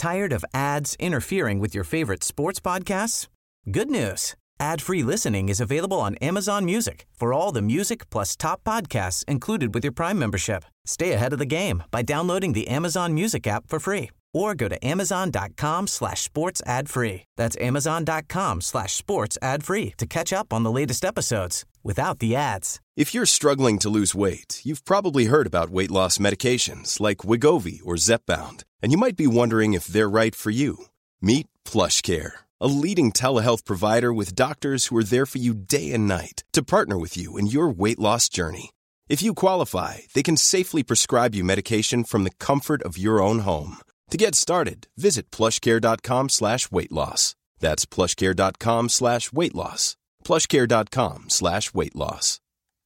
Tired of ads interfering with your favorite sports podcasts? Good news. Ad-free listening is available on Amazon Music for all the music plus top podcasts included with your Prime membership. Stay ahead of the game by downloading the Amazon Music app for free or go to amazon.com/sports ad free. That's amazon.com/sports ad free to catch up on the latest episodes without the ads. If you're struggling to lose weight, you've probably heard about weight loss medications like Wegovy or Zepbound, and you might be wondering if they're right for you. Meet PlushCare, a leading telehealth provider with doctors who are there for you day and night to partner with you in your weight loss journey. If you qualify, they can safely prescribe you medication from the comfort of your own home. To get started, visit plushcare.com/weight loss. That's plushcare.com/weight loss. plushcare.com/weight loss.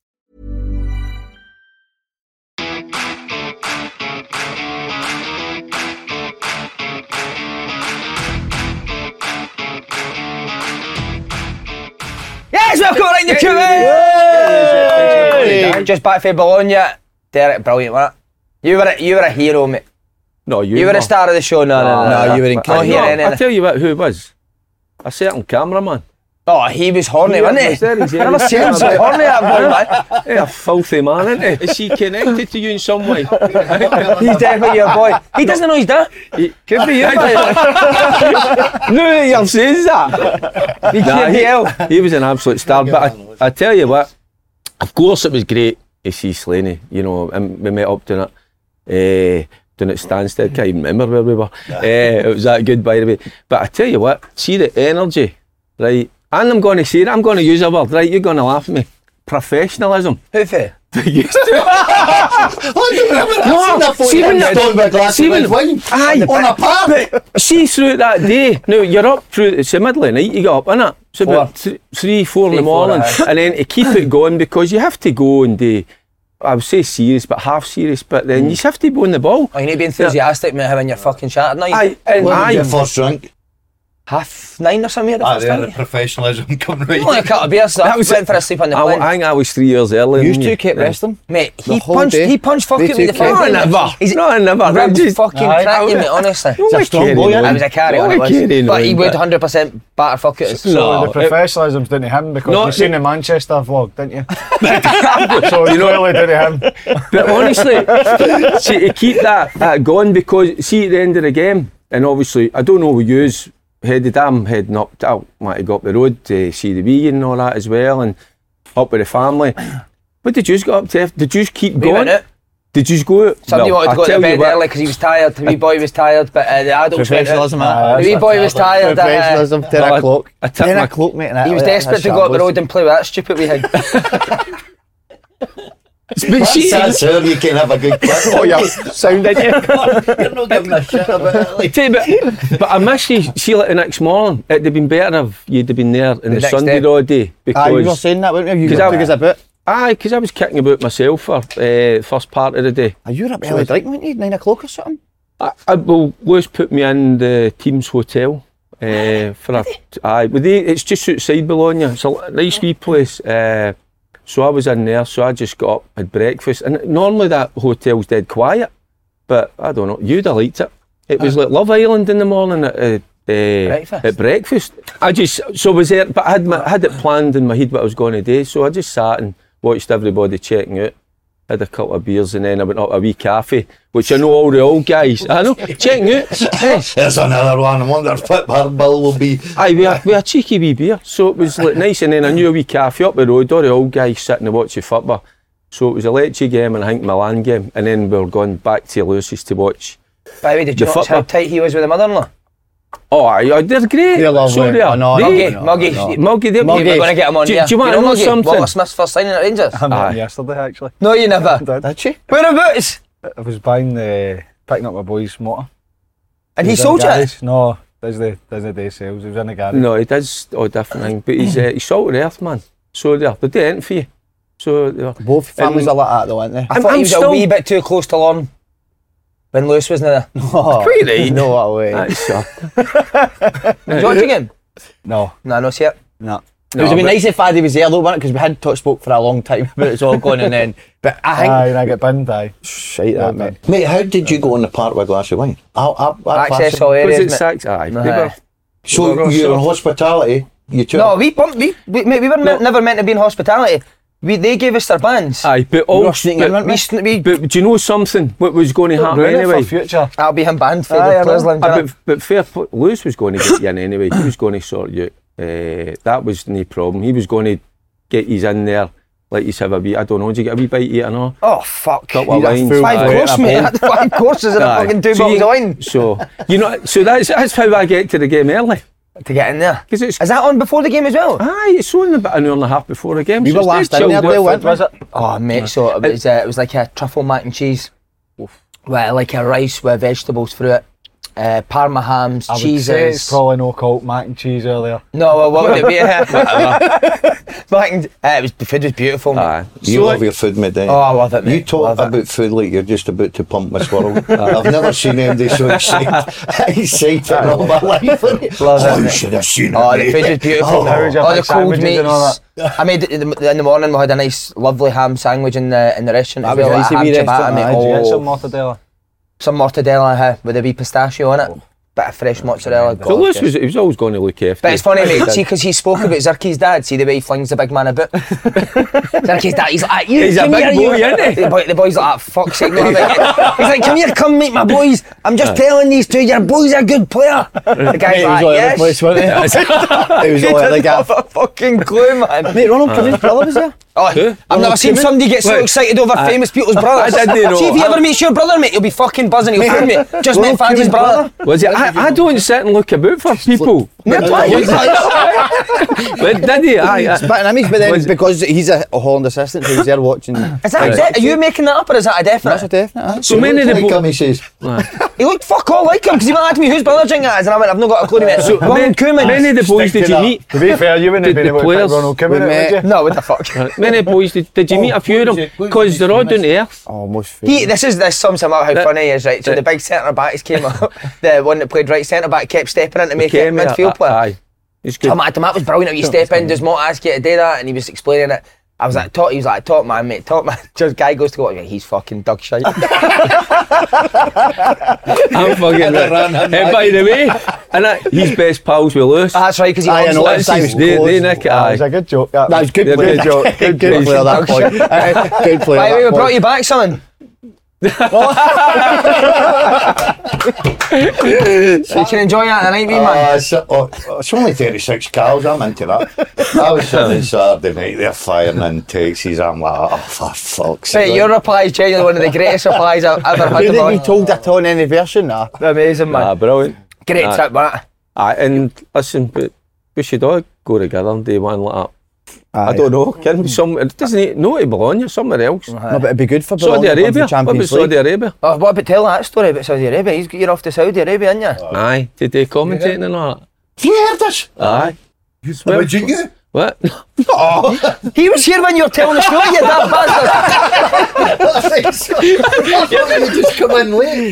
Yes, welcome right to Cuba! Just back from Bologna. Derek, brilliant, wasn't it? You were a hero, mate. No, you were a star of the show. No, you were incredible. I'll tell you who it was. A certain cameraman. Oh, he was horny, wasn't he? I've never seen him so horny, that boy, man. A filthy man, isn't he? Is he connected to you in some way? He's definitely your boy. He doesn't know he's done. Could be you, No, you're saying that. He was an absolute star. But I tell you what, of course it was great to see Slaney, you know, and we met up down at Stansted. Can't even remember where we were. It was that good, by the way. But I tell you what, see the energy, right? And I'm going to say it, I'm going to use a word, right? You're going to laugh at me. Professionalism. Who for? Used to. See through that day. Now you're up through. It's the middle of the night. You get up, innit? It's about 3-4 in the morning, and then to keep it going because you have to go and do. I would say serious, but half serious. But then you just have to go on the ball. Oh, you need to be enthusiastic, mate. Having your fucking chat at night. When your first drink? 9:30 or something. The professionalism coming right. Only a couple of beers. That was went for a sleep on the plane. I think I was 3 years early. You two kept resting, mate. He punched fucking me the first time. Never. Ribbed fucking crack you, mate. Honestly, he's a strong boy. I was a carry on it was, but he would 100% batter fuck it. So the professionalism's down to him because you seen the Manchester vlog, didn't you? So you clearly down to him. But honestly, see to keep that going because see at the end of the game, and obviously I don't know who yous. I'm heading up. I want to go up the road to see the wee and all that as well, and up with the family. What did you go up to? Did you keep going? Did you go? Somebody wanted to go to bed early because he was tired. The wee boy was tired, but the adults went out. The wee boy was tired. Professionalism, 10 o'clock. I took my cloak, mate. He was desperate to go up the road and play with that stupid wee head. But sir, you can have a good clip. Oh, yeah, sound did you? You're not giving a shit about it. But I miss you. See, like the next morning, it'd have been better if you'd have been there in the Sunday all day. Because you were saying that, weren't you? You were because a bit. Aye, because I was kicking about myself for first part of the day. You were up early drinking, weren't you? 9 o'clock or something? Well, Lewis put me in the team's hotel for a. It's just outside Bologna. It's a nice wee place. So I was in there, so I just got up, had breakfast, and normally that hotel's dead quiet, but I don't know, you'd have liked it. It was like Love Island in the morning at breakfast. I was there, but I had it planned in my head what I was going to do, so I just sat and watched everybody checking out. Had a couple of beers and then I went up a wee cafe, which I know all the old guys. I know, checking out. There's another one. I wonder if Bill will be. Aye, we had a cheeky wee beer, so it was like nice. And then I knew a wee cafe up the road, all the old guys sitting and watching football. So it was a Lecce game and I think Milan game, and then we were going back to Lewis's to watch. By the way, did you watch how tight he was with the mother-in-law? Oh, aye, they're great. They're lovely. So they are. Muggy. We're going to get him on here. Do you want to know something? Walter Smith's first signing at Rangers? I met him yesterday, actually. No, you never. Did she? Whereabouts? I was picking up my boy's motor. And he sold it? No, doesn't do sales. He was in the garage. No, he does all different things, but he's salt of the earth, man. So they're doing anything for you. So both families are like that though, aren't they? I thought he was a wee bit too close to Lorne when Lewis wasn't there. No, quite right. No way. That's sure. Did you watch the game? No. No, not yet. No. It would have been nice if Faddy was there though, wouldn't it? Because we had spoke for a long time about it's all going and then. But I think. Aye, and I get binned, aye. Shite that, mate. Mate, how did you go in the park with a glass of wine? Access all Was areas. it Saks? Aye. So you're in hospitality. You took. No, we were never meant to be in hospitality. They gave us their bands. Aye, but We all. were sneaking in, weren't we? But do you know something? What was going to happen Ruin it anyway? for future. I'll be him banned for Aye, the I Players know. Lounge. But fair play, Lewis was going to get you in anyway. He was going to sort you out. That was no problem. He was going to get you in there, let you have a wee, I don't know, did you get a wee bite to eat or not? Oh fuck! Couple of You'd have lines. full 5 Aye. course, mate. I had 5 courses and a Aye. fucking 2 So bottles of wine So that's how I get to the game early. to get in there. 'Cause it's- Is that on before the game as well? Aye, it's only about an hour and a half before the game. We so were it's last dead in there, chilled Dale, out. was it? Oh mate, so it was like a truffle mac and cheese, with like a rice with vegetables through it, Parma hams, I would say it's cheeses. probably no called mac and cheese earlier. No, well, what would it be? Mac and, the food was beautiful, mate. Aye. You love your food, mate. Oh, I love it, mate. You talk Love it. about food like you're just about to pump my swirl. I've never seen anybody so excited in all my life. Love it, Oh, you mate. should have seen Oh, it. the food was beautiful. Oh, how was your All the big cold sandwiches and all meats. I made it in the morning. We had a nice, lovely ham sandwich in the restaurant as That was well. nice, Like a wee ham ciabatta, restaurant, mate. aye. Did you get some Oh, mortadella? some mortadella with a wee pistachio on it. Bit of fresh mozzarella. So Lewis he was always going to look after. But it's funny, mate, see, because he spoke about Zirky's dad, see the way he flings the big man about. Zirky's dad, he's like, you, He's a come big here, boy, you. isn't he? The boy's like, fuck's sake, no, I'm like, he's like, come here, come meet my boys. I'm just telling these two, your boy's a good player. The guy's like, yes. It was all like He that. doesn't have a fucking clue, man. Mate, Ronald Koeman's brother was there. Oh, Who? I've never seen somebody get so Wait. excited over famous people's brothers. I didn't know. See, if he ever meets your brother, mate, he'll be fucking buzzing. He'll phone me. Just met Faddy's brother. Was it? I don't sit and look about for people. Mate, But did he? Aye. But then because he's a Holland assistant, so he's there watching. Is that are you making that up or is that a definite? That's a definite. So many of the Like him, he says, He looked fuck all like him because he went asked me whose brother drink that is and I went, I've not got a clue. Mate. So, Ronald Koeman. Many of the boys Stick did to you that. meet? To be fair, you wouldn't have Did been the able to pick players- Ronald Koeman, would you? No, what the fuck? Many boys did you meet a few of them? Because they're all down to earth. Oh, most This sums him up how funny he is, right? So the big centre backs came up, the one that played right centre back kept stepping in to make it midfield player. Aye. He's good. That was brilliant. You step in, does Mott ask you to do that? And he was explaining it. I was like, he was like, top man, mate, top man. Just guy goes to go, he's fucking dog shite. I'm fucking right. Hey, by the way, he's best pals with Lewis. That's right, because he Aye, I loves know, Lewis. that's his They nick it, That was aye. a good joke. That That was good They're play. good Good play at that point. Good play By at the way, we that brought point. you back, son. So you can enjoy that tonight, wee man. it's only 36 cows, I'm into that. I was sitting Saturday night, they're firing in taxis, I'm like, oh, for fuck's Mate, sake. your reply is genuinely one of the greatest replies I've ever had. You in my didn't be life. told that on any version, nah. Amazing, man. Brilliant. Great Aye. trip, that. Aye, and listen, but we should all go together and do one like that. I don't know, can it doesn't know to belong you somewhere else. No, but it'd be good for Saudi Bologna to come to Arabia. What about Champions Saudi League. Arabia? Oh, what about tell that story about Saudi Arabia? You're off to Saudi Arabia, aren't you? Aye, did they commentating and all that? Have you heard this? Aye. About you? What? He was here when you were telling the story, you damn bastard. You just come in late.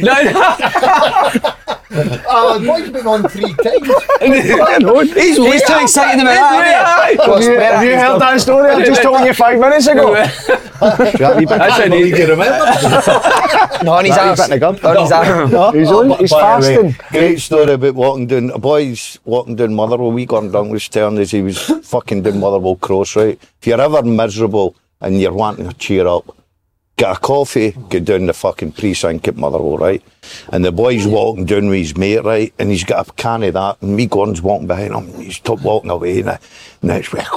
No, The boy's been on 3 times. He's too excited about that. Have you heard that story? I just told you 5 minutes ago. That's an easy. No, on his ass. On his ass. He's By the way, fasting. great story about walking down. A boy's walking down Motherwell. We gone down was telling us he was fucking down Motherwell Cross, right? If you're ever miserable and you're wanting to cheer up, get a coffee, get down the fucking precinct at Motherwell, right? And the boy's walking down with his mate, right? And he's got a can of that, and me Gordon's walking behind him, and he's top walking away, and next way.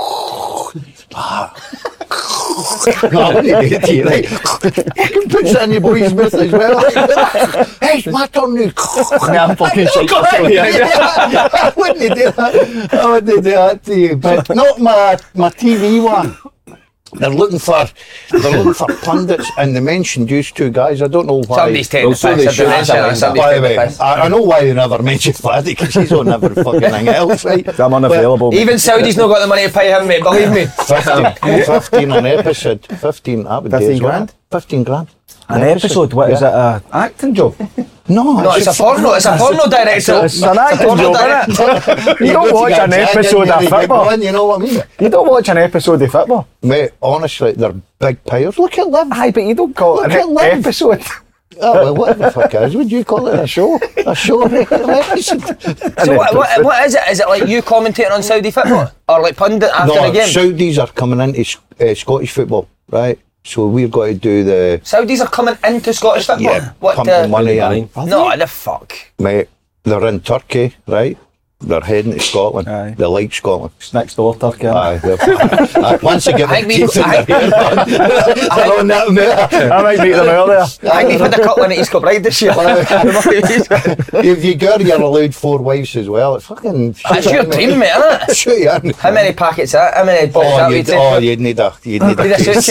No, what did you do, you right? Fucking puts it in your boy's mouth as well. Hey, it's my turn now. I'm fucking shite. I wouldn't do that. I wouldn't do that to you, but not my TV one. They're looking for pundits, and they mentioned these two guys. I don't know why. Somebody's taking the so piss. they should. Somebody's By the taking the way, piss. I know why they never mentioned Fladdy, because he's on every fucking thing else, right? I'm unavailable. Even Saudi's not got the money to pay him, mate, believe me. 15 an episode. 15, that would 15 do as well. grand? 15 grand. An episode? What is it? A acting job? No, it's a porno. It's a porno director. It's an acting job, isn't it? You don't watch an episode of football. You know what I mean? You don't watch an episode of football. Mate, honestly, they're big players. Look at Liv. Aye, but you don't call it Look at an Liv. episode. Oh, well, what the fuck is? Would you call it a show? A show? An episode? So what is it? Is it like you commentating on Saudi football, or like pundit after No, the game? Saudis are coming into Scottish football, right? So we've got to do the... Saudis are coming into Scottish football. Yeah, pumping money in. No, the fuck. Mate, they're in Turkey, right? They're heading to Scotland. Aye. They like Scotland. It's next door, Turkey. Aye, once they get I the think teeth in their head, they're on that mate. I might meet them earlier. I think we've had a couple in at East Kilbride this year. If you go, you're allowed 4 wives as well. It's fucking... That's your dream, mate, isn't it? Shoot you in. How many packets are that? How many? You'd need a Need a case.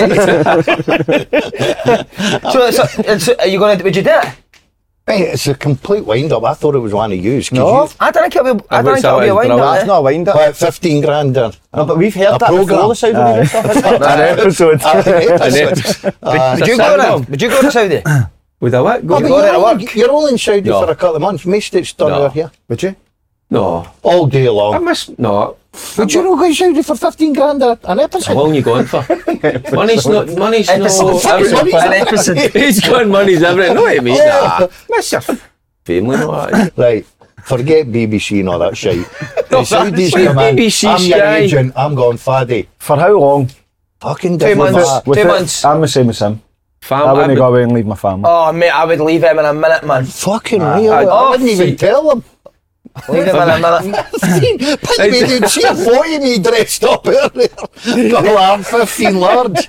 So are you going to? Would you do it? Mate, it's a complete wind-up. I thought it was one of yous. No. I don't think it'll be. I don't think it'll be a wind That's up. not a wind-up. About 15 grand in. No, but we've heard A that before, programme. the Saudi Arabia stuff. isn't it? An episode. Would you go now? Would you go to Saudi? With a what? Oh, but go there to work? you're all in Saudi No. for a couple of months. Most it's done No. over here. Would you? No. All day I long. must. No. Would you not go to Saudi for 15 grand an episode? How long you going for? Money's not. Money's Episode. not. Money's An episode. He's going. Money's everything. No, what I mean. Nah. Miss your family. No. Right. Forget BBC and all that shit. The Saudis Wait, come in. BBC I'm your Sky. agent. I'm going Faddy. For how long? Fucking 2 different. months. With 2 it, months. I'm the same as him. I wouldn't go away and leave my family. Oh mate, I would leave him in a minute, man. Fucking real. I- I wouldn't even see. tell them. Leave him in a minute. But me, dude, see a photo of me dressed up earlier. Couple of 15 large.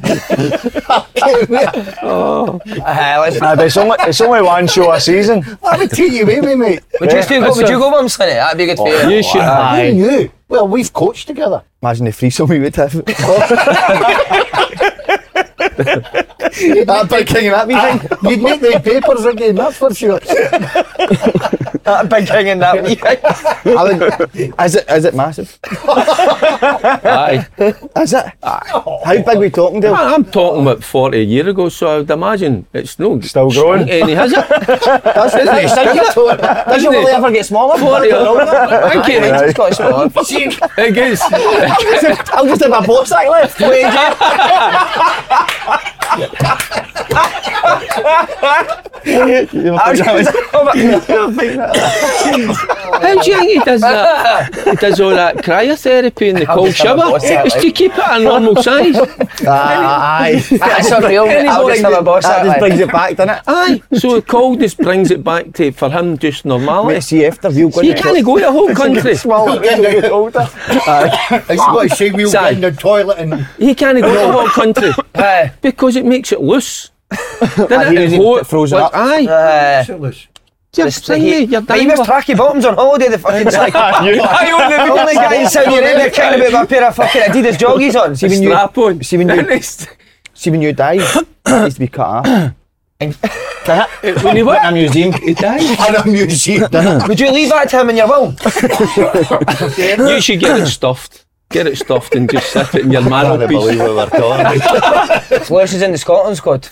Let's. It's only one show a season. I would take you with me, mate. Would you still go? Would you go with him, Sonny? That'd be good for you. You should. Who knew? Well, we've coached together. Imagine the threesome we would have. That big king of that meeting. You'd make the papers again, that's for sure. That big king in that wee. Is it massive? Aye. Is it? How big are we talking, Dale? I'm talking about 40 years ago, so I'd imagine it's no Still growing. Any has it? Does your willy ever get smaller? 40. I can't. It's got a small. It gets. I'll just have a box sack left. How do you think he does that? He does all that cryotherapy in the cold just have a shower. boss sack, It's to like. keep it a normal size. Aye. That's not real. I'll just have a boss That out. just Like. brings it back, doesn't it? Aye. So the coldness brings it back to, for him, just normality. Let's see after you go. You can't go to the whole country. Smaller as you get older. I just got to say, we'll Sorry. get in the toilet and... He can't go to the whole country Aye. because it makes it loose. Then he was even frozen up. Aye. You're He thingy, you're was diver. tracky bottoms on holiday. The fucking sack. The only guy in Saudi Arabia kicking about with a pair of fucking Adidas joggies on. See when you, Strap on. see when you die, it needs to be cut off. When you In what? a museum. He died. And a museum. Would you leave that to him in your will? You should get it stuffed. Get it stuffed and just sit it in your I can't mantelpiece. believe we were talking. Lewis is in the Scotland squad.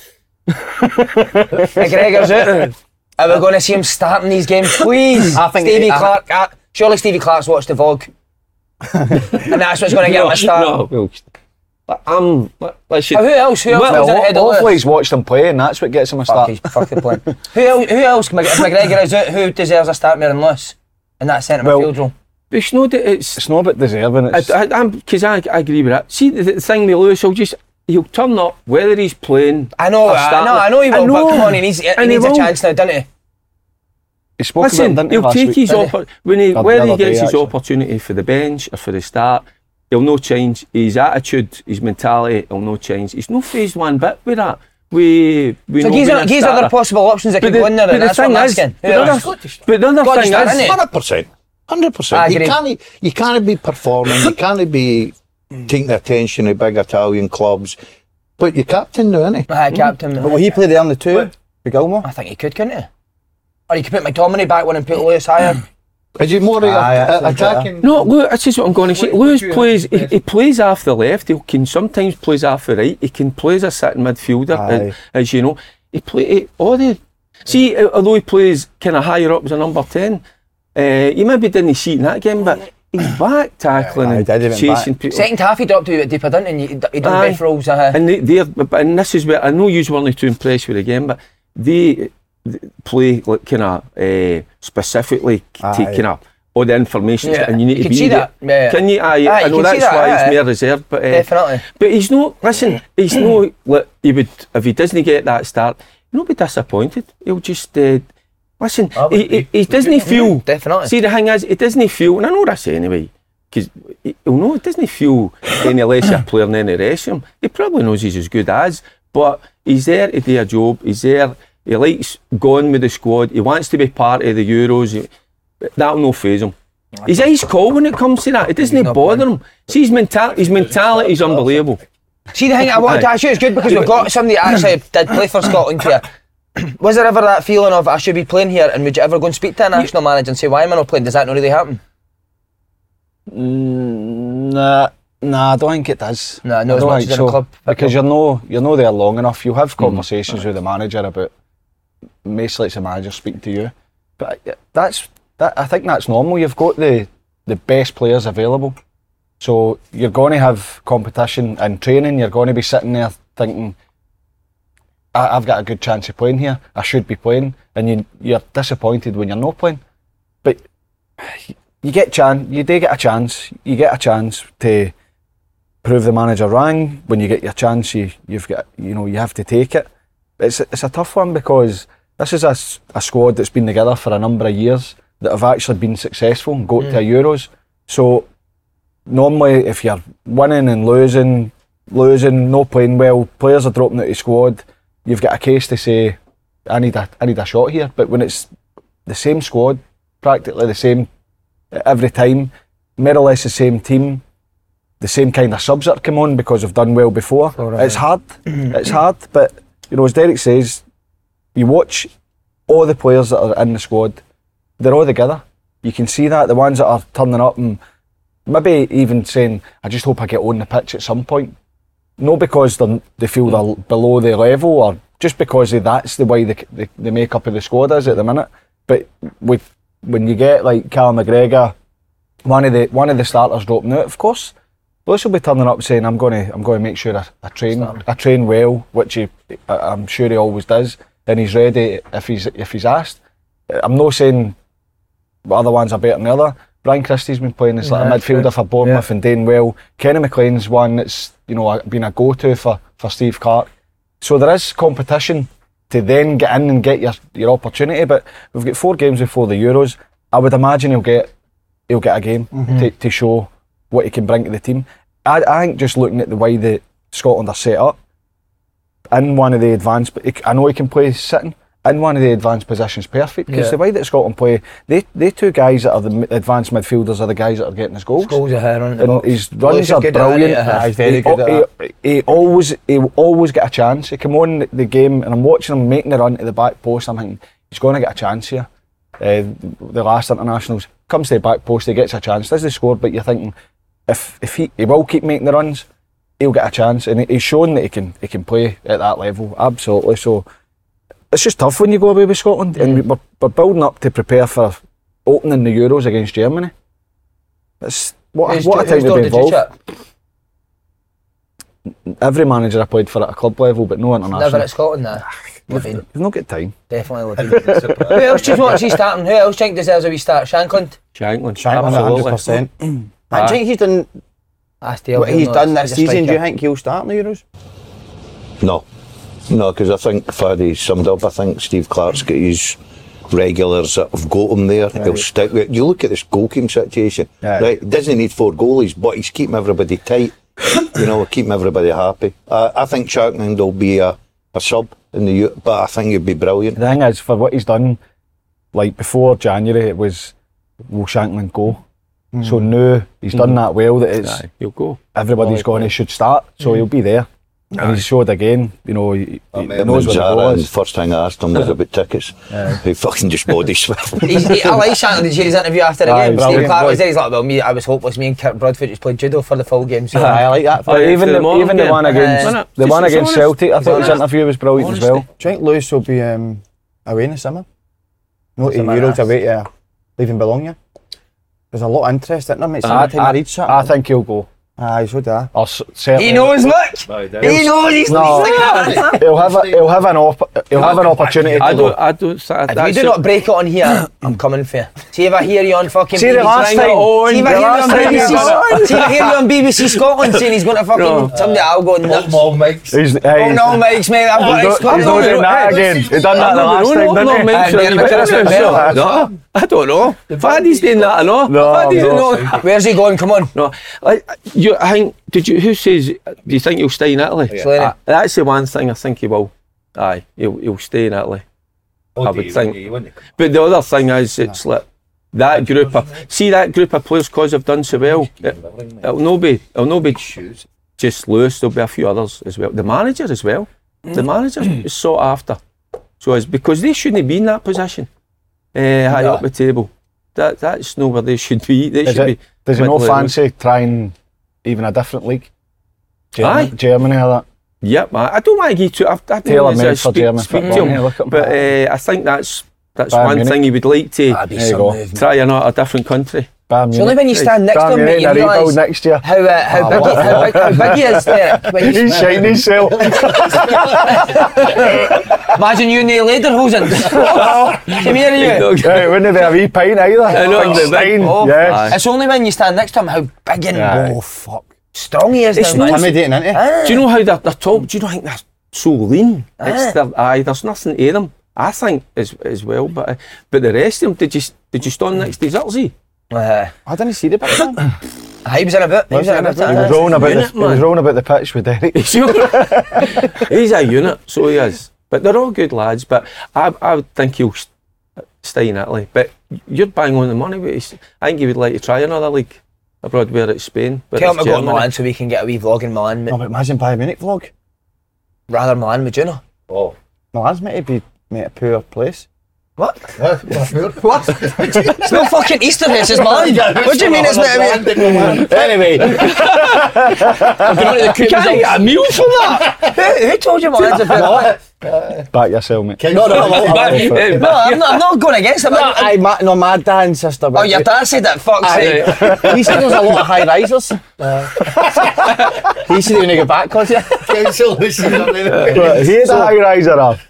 McGregor's out. Are we going to see him starting these games, please? I think Stevie Clark. Surely Stevie Clark's watched the Vogue. And that's what's going to get him a start. No, well, let's Who else? Who else Well, was ahead of Hopefully Lewis? he's watched him play and that's what gets him a Fuck, start. he's fucking playing. Who else? If McGregor is out, who deserves a start more than Lewis in that centre Well, midfield role? It's not that it's. It's not about deserving, it's... Because I agree with that. See, the thing with Lewis, he'll turn up whether he's playing. I know he will, but come on, he needs And a he will. chance now, doesn't he? He spoke Listen, about it, didn't he, he'll last take week? his didn't he? whether he other gets day, his actually. opportunity for the bench or for the start, he'll no change. His attitude, his mentality, he'll no change. He's no phased one bit with that. We So know he's when a other starter. possible options that can go in there, and that's what I'm asking. Who else? But the other Got to thing start, is, innit? 100%. I 100%. agree. You can't be performing. You can't be taking the attention of big Italian clubs. But you're captain now, innit? Aye, captain. But will he play there on the two? For Gilmore? I think he could, couldn't he? Or you could put McTominay back one and put Lewis higher. Is he more attacking? no, look, this is what I'm going to say. Lewis plays, he plays off the left, he can sometimes plays off the right, he can play as a sitting midfielder, Aye. as you know. he play all the. See, although he plays kind of higher up as a number 10, he maybe didn't see it in that game, but he's back tackling and chasing people. Second half he dropped a bit deeper, didn't he? He done both roles. And and this is where I know you weren't too impressed with the game, but they play like kind of specifically taking up all the information, and you need to be there. Can you? I know that's why he's more reserved, but definitely. But he's not. Listen, he's no. Like, he would if he doesn't get that start, he'll not be disappointed. He'll just listen. He doesn't feel. Definitely. See, the thing is, he doesn't feel, and I know this anyway, because he'll know he doesn't feel any less a player than any rest of him. He probably knows he's as good as, but he's there to do a job. He's there. He likes going with the squad. He wants to be part of the Euros. That'll no faze him. He's ice cold when it comes to that. It doesn't bother him. See, his mentality is unbelievable. See, the thing I wanted to ask you is good because we've got somebody that actually did play for Scotland here. Was there ever that feeling of I should be playing here, and would you ever go and speak to a national manager and say, why am I not playing? Does that not really happen? Nah, I don't think it does. No, as much as in a club. Because you're no there long enough. You'll have conversations with the manager about, mostly it's the manager speaking to you. But I think that's normal. You've got the best players available. So you're going to have competition and training. You're going to be sitting there thinking, I've got a good chance of playing here. I should be playing. And you're disappointed when you're not playing. But you do get a chance. You get a chance to prove the manager wrong. When you get your chance, you have to take it. It's a tough one because this is a squad that's been together for a number of years that have actually been successful and got to a Euros. So normally if you're winning and losing, not playing well, players are dropping out of the squad, you've got a case to say, I need a shot here. But when it's the same squad, practically the same every time, more or less the same team, the same kind of subs that come on because they've done well before, it's hard. It's hard, but as Derek says, you watch all the players that are in the squad, they're all together. You can see that, the ones that are turning up and maybe even saying, I just hope I get on the pitch at some point. Not because they feel they're below their level or just because that's the way the makeup of the squad is at the minute. But when you get like Callum McGregor, one of the starters dropping out, of course, Lewis will be turning up saying, I'm going to make sure I train well, which I'm sure he always does, and he's ready if he's asked. I'm not saying the other ones are better than the other. Brian Christie's been playing as like a midfielder for Bournemouth and doing well. Kenny McLean's one that's been a go-to for Steve Clarke. So there is competition to then get in and get your opportunity. But we've got 4 games before the Euros. I would imagine he'll get a game to show what he can bring to the team. I think just looking at the way that Scotland are set up, in one of the advanced, I know he can play sitting. In one of the advanced positions, perfect, because the way that Scotland play, they 2 guys that are the advanced midfielders are the guys that are getting his goals. Goals are running the box. His runs are brilliant. He's very good at that. He always get a chance. He come on the game and I'm watching him making the run to the back post. I'm thinking he's going to get a chance here. The last internationals comes to the back post, he gets a chance. Does he score? But you're thinking if he will keep making the runs, he'll get a chance, and he's shown that he can play at that level. Absolutely. So. It's just tough when you go away with Scotland, and we're building up to prepare for opening the Euros against Germany. What a time to be involved. Every manager I played for at a club level, but no international. Never at Scotland, nah. You've not got time. Definitely. Who else do you want to see starting? Who else do you think deserves a wee start? Shankland, Shankland, 100%. I think he's done what he's done this season. Do you think he'll start in the Euros? No, because I think Faddy summed up. I think Steve Clarke's got his regulars that have got him there. He'll stick with it. You look at this goalkeeping situation, right? He doesn't need 4 goalies, but he's keeping everybody tight. Keeping everybody happy. I think Shankland will be a sub in the but I think he'd be brilliant. The thing is, for what he's done, like before January, it was, will Shankland go? So now he's done that well that it's he'll go. Everybody's going, he should start, so he'll be there. And he showed again, you know, he I met him knows in what the Zara, ball and is. first thing I asked him was about tickets. He fucking just body swept. I like Shannon. Did you hear his interview after the Aye, game? Steve brilliant. Clark was there. He's like, well, I was hopeless. Me and Kirk Broadfoot just played judo for the full game. So I like that. Even the one against Just one against honest. Celtic, I thought his Honest. interview was brilliant as well. Do you think Lewis will be away in the summer? No, to Summer Euros ass. away to leaving Bologna. There's a lot of interest in him. It's summertime. I read something. I think he'll go. Aye, so do I. Or certainly. he knows, look. He knows he's No. like He'll have an opportunity to I go. don't. If you do not break it on here, I'm coming for you. See if I hear you on fucking See the BBC. last time- See if I hear you on the last time you BBC. done See if I hear you on BBC Scotland saying he's going to fucking somebody. I'll go nuts. Oh no, Mike's mate. I've got He's not doing that again. He done that the last time, didn't he? No, I don't know. Faddy's doing that, I know. No, Faddy's no. doing Where's he going? Come on. No, I think. Who says? Do you think he'll stay in Italy? Slaney. That's the one thing I think he will. Aye, he'll stay in Italy. I would think. But the other thing is, it's like that group of players, because they've done so well. It'll not be just Lewis. There'll be a few others as well. The manager as well. The manager is sought after. So it's because they shouldn't be in that position. High up the table. That's not where they should be. They should be. Does he no middle of the fancy trying even a different league? Aye. Germany or that? Yep, I don't want to get to. I don't Tailor know, made for German speak football. to Yeah, him, look at but him. I think that's Bayern one Munich. thing he would like to That'd be There you some go. movement. try a different country. Bayern It's only when you stand next to him that you rebuild realise next year. how big he is there. When you- He's shining himself. Imagine you in the Lederhosen. Come here, you. It wouldn't be a wee pint either. I know, Big the big- stein, oh, yes. It's only when you stand next to him how big and Aye. strong he is. It's now, man. Intimidating, isn't he? Do you know how they're top? Do you not think they're so lean? There's nothing to them. I think as well, but the rest of them, did you stand next to Zirkzee? I didn't see the picture. He was in a bit. He was in a bit. He was rolling about Unit, he was man. rolling about the pitch with Derek. He's a unit, so he is. But they're all good lads. But I would think he'll stay in Italy. But you're bang on the money. But I think he would like to try another league abroad, where it's Spain. Where Tell him it's to go to Germany. Milan so we can get a wee vlog in Milan. No, but imagine Bayern Munich vlog. Rather Milan, would you know? Milan's meant to be a poor place. What? It's no fucking Easter, it's just Milan. What do you mean it's meant to be? Anyway, You can't get a meal for that. Who told you Milan's a bit? Back yourself, mate. No, I'm not going against it. my dad and sister. Oh, your dad said that, fuck's sake. He said there's a lot of high risers. He said he didn't get back because you. Here's a high riser off.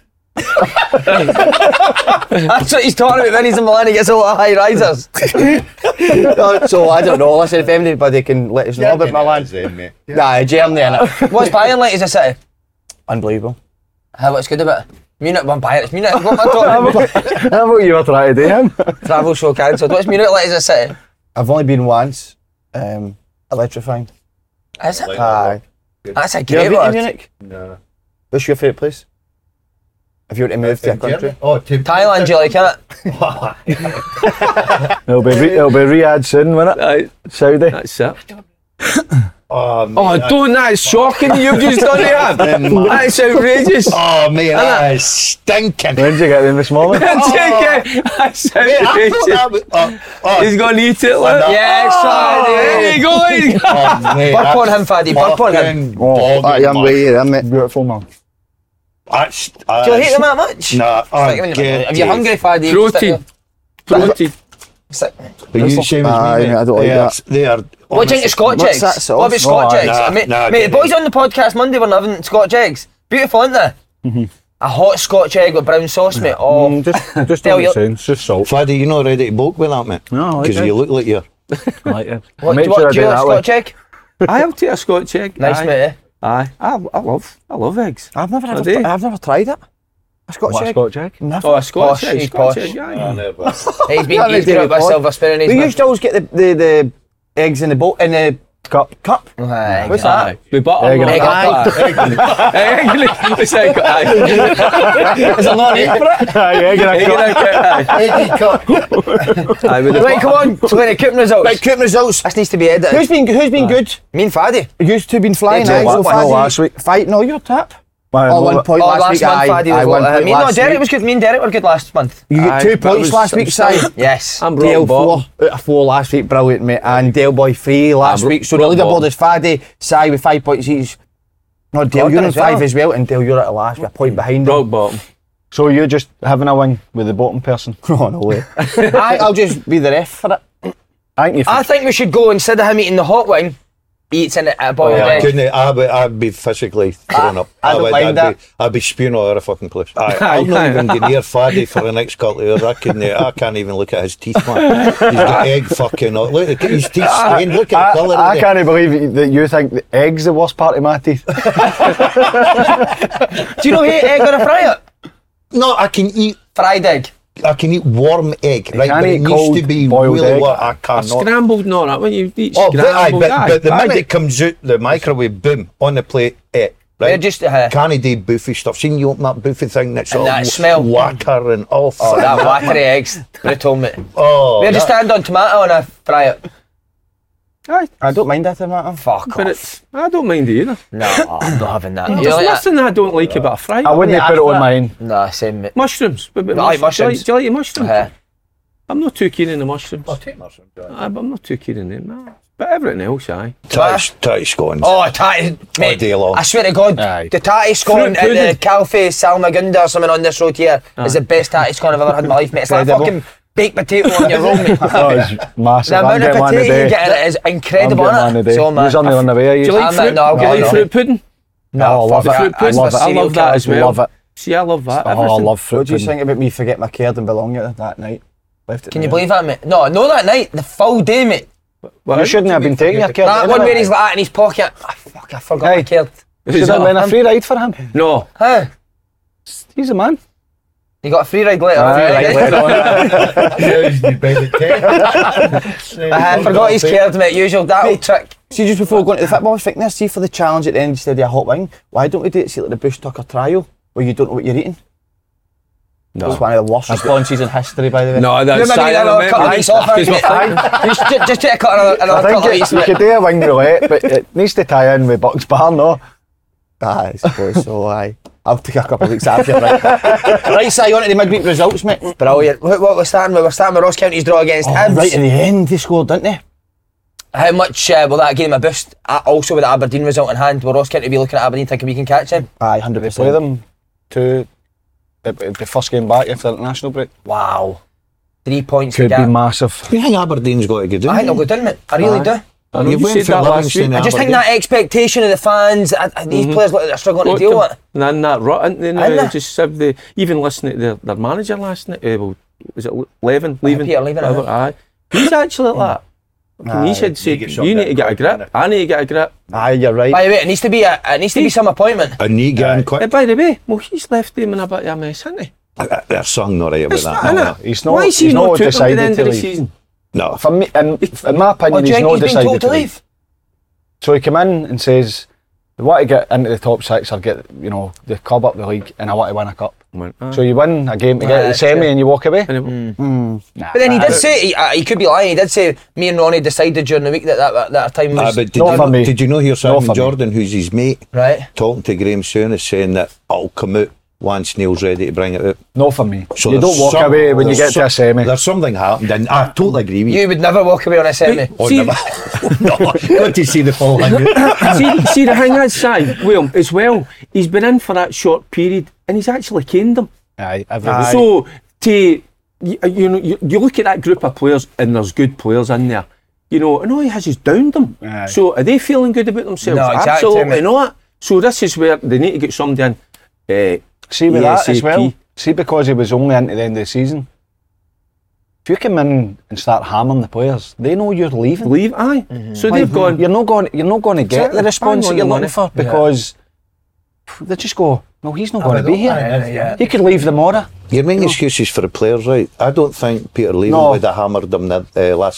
That's what he's talking about when he's in Milan, he gets a lot of high risers. So I don't know. Listen, if anybody can let us know about Milan. Nah, Germany innit? What's Bayern like as a city? Unbelievable. What's good about it? Munich won Bayern, it's Munich. What am I talking about? How about you were trying to do him? Travel show cancelled. What's Munich like as a city? I've only been once. Electrifying. Is it? Aye. That's a You ever great been to word. Munich? No. What's your favourite place? If you were to move to a country? Thailand, do you like it? It'll be Riyadh soon, won't it? Aye, Saudi. that's it. Don't! That's shocking. You've just done it. That's outrageous. Oh, mate, that is stinking. When did you get them this morning? That's outrageous. He's going to eat it. Look. Yes, there you go. Burp on him, Faddy. Burp on him. Oh, that young lady there, mate. Beautiful, man. Do you hate them that much? Nah, If you're hungry, Faddy. Protein. Are you same as me, mate? I don't like that. They are. What do you think of Scotch What's eggs? that sauce? What about Scotch Oh, eggs? Mate, the boys on the podcast Monday were having Scotch eggs. Beautiful, aren't they? A hot Scotch egg with brown sauce, mate. Oh, Just Tell don't you- sounds just salt. Faddy, you're not ready to bulk with that, mate? No, I like Because it. you look like you're. I like it. what, Make do sure I you do like that way. Scotch egg? I'll take a Scotch egg. Nice, Aye. mate. Aye. I love eggs. I've never I do. tried it. A Scotch What, egg? Scotch egg? Never. Oh, a Scotch Posh, egg. he's Scotch posh. egg, aye. He's been grew up with a silver spoon in his We mouth. used to always get the eggs in the boat in the Cup. What's that? With butter. Egg and Egg and butter. It's like, Is there not name for it? Egg and cup. Right, come on. So many Couping results. Right, Couping results. This needs to be edited. Who's been good? Me and Faddy. You two been flying, Yeah, aye? one So point Faddy- last week. No, you're tap. Oh, 1 point last week. month, Faddy was one what, point me and last Derek week. was good. Me and Derek were good last month. You get 2 Aye, but it points was- last week, Si. Yes. I'm Dale brought 4 out of 4 last week, brilliant, mate. And Dale Boy 3 last week. So the rock leaderboard bottom. is Faddy, Si with 5 points each. No, Dale, Gordon you're on as well. 5 as well, and Dale, you're at the last with a point behind him. rock bottom. So you're just having a win with the bottom person? Oh, no way. I'll just be the ref for it. I think we should go, instead of him eating the hot wing, he eats in it at a boiled I egg. couldn't. I'd be physically thrown up. I don't mind that. I'd be spewing all over the fucking place. I'll not even get near Faddy for the next couple of years. I can't even look at his teeth, man. He's got egg fucking. Look at his teeth stained. Look at the colour of I them. can't believe that you think the egg's the worst part of my teeth. Do you know he ate egg on a fryer? No, I can eat. Fried egg. I can eat warm egg, right? can't But it eat needs cold to be boiled really egg. what I cannot. Scrambled, no, that when you eat Oh, scrambled. but the minute it comes out the microwave, boom, on the plate, They're right? just Can't do boofy stuff. Seen you open that boofy thing that's all that smell. whacker and all. Oh, that wackery eggs. Brutal, mate. Oh, Where'd you stand on tomato and a fryer? I don't mind that tomato. Fuck But off. it's, I don't mind it either. No, I'm not having that. You There's like that? nothing I don't like about a fry. I wouldn't put it on mine. Nah, same, mate. Mushrooms. What about I like mushrooms. Do you like the mushrooms? I'm not too keen in the mushrooms. take mushrooms. I'm not too keen in them. No. But everything else, aye. Tatty scones. Oh, tatty, mate. day long. I swear to God, Aye. the tatty scone Fruit at the pudding. Calfee Salmagunda or something on this road here is the best tatty scone I've ever had in my life, mate. It's like Incredible. fucking baked potato on your roll, mate. Oh, it's massive. The I'm amount of getting one potato you today. get in it is incredible, I'm getting one isn't it? today. So, man, He's only on the way, are you? Do you like I'm fruit? no, I'll do you get like it. fruit pudding? Oh, I love fuck it. fruit I pudding. love it. I love that as well. Love it. See, I love that. Oh, I Everything. love fruit What do you pudding. think about me forgetting my card and belonging that night? Left it Can you there. believe that, mate? No, that night, the full day, mate. You shouldn't have been taking your card. That one anyway. where he's like that in his pocket. Ah, fuck, I forgot my Hey. card. Should have been a free ride for him. No. Huh? He's a man. You got a free ride later. I forgot his card, mate. Usual, that'll trick. See, just before going to the football fitness, see for the challenge at the end instead of a hot wing, why don't we do it, see like the Bush Tucker trial, where you don't know what you're eating? No. It's one of the worst responses in history, by the way. No, that's Maybe another couple of weeks off, Because mate. we're Just take a cut another I couple of think weeks, you mate. could do a wing roulette, but it needs to tie in with Bucks Bar, no? I suppose so, aye. I'll take a couple of weeks after, right? Right, Si, on to the midweek results, mate. Brilliant. What we're starting with? We're starting with Ross County's draw against Hibs. Right in the end, they scored, didn't they? How much will that give them a boost? Also with the Aberdeen result in hand, will Ross County be looking at Aberdeen thinking we can catch him? Aye, They 100%. play them to the first game back after the international break. Wow. 3 points Could to be get. massive. You think Aberdeen's got to go down? I think they'll go down, mate. I really do. I know You've you went said for that last Livingston week. I just think that expectation of the fans, these players look like they're struggling to deal with it. And then that rut, aren't they? Isn't Now, it? just have the even listening to their manager last night. Well, was it Levin? Leaving? Peter Levin, Whatever, aye. He's actually like that. He said, you need to get a grip. I need to get a grip. Aye, you're right. By the way, it needs to be some appointment. A knee getting quick. By the way, well, he's left him in a bit of a mess, hasn't he? Their song not right about It's that. not, no. innit? He's not. Why is he he's not not took him to the decided end to of the leave. season? No. For me, in my Or opinion, do you he's think not he's been decided told to to leave. leave? So he came in and says, "I want to get into the top 6 or get the club up the league, and I want to win a cup." Went, aye. So you win a game to get to the that's semi, true. and you walk away. And it- But then he did say, he could be lying, he did say, me and Ronnie decided during the week that time was... But Not for me. did you know here Not for Simon me. Jordan, who's his mate, Right. talking to Graham Souness, saying that it'll come out once Neil's ready to bring it out. Not for me. So You there's don't walk some- away when you there's get to a semi. There's something happened, and I totally agree with you. You would never walk away on a semi. Oh, See- never. No, got to see the full 100. see the thing is, Si, William, as well, he's been in for that short period and he's actually caned them. Aye, every week. So, you look at that group of players and there's good players in there, and all he has is downed them. Aye. So, are they feeling good about themselves? No, exactly, Absolutely mate. not. So, this is where they need to get somebody in. See with that as ASAP. well. See, because he was only into the end of the season. If you come in and start hammering the players, they know you're leaving. Leave, aye. So they've gone. You're not going to get Exactly. the response Bang on that you're the looking money. for because they just go, no, he's not going to be here. yeah. He could leave tomorrow. You're making excuses for the players, right? I don't think Peter Leaving No. would have hammered them last night.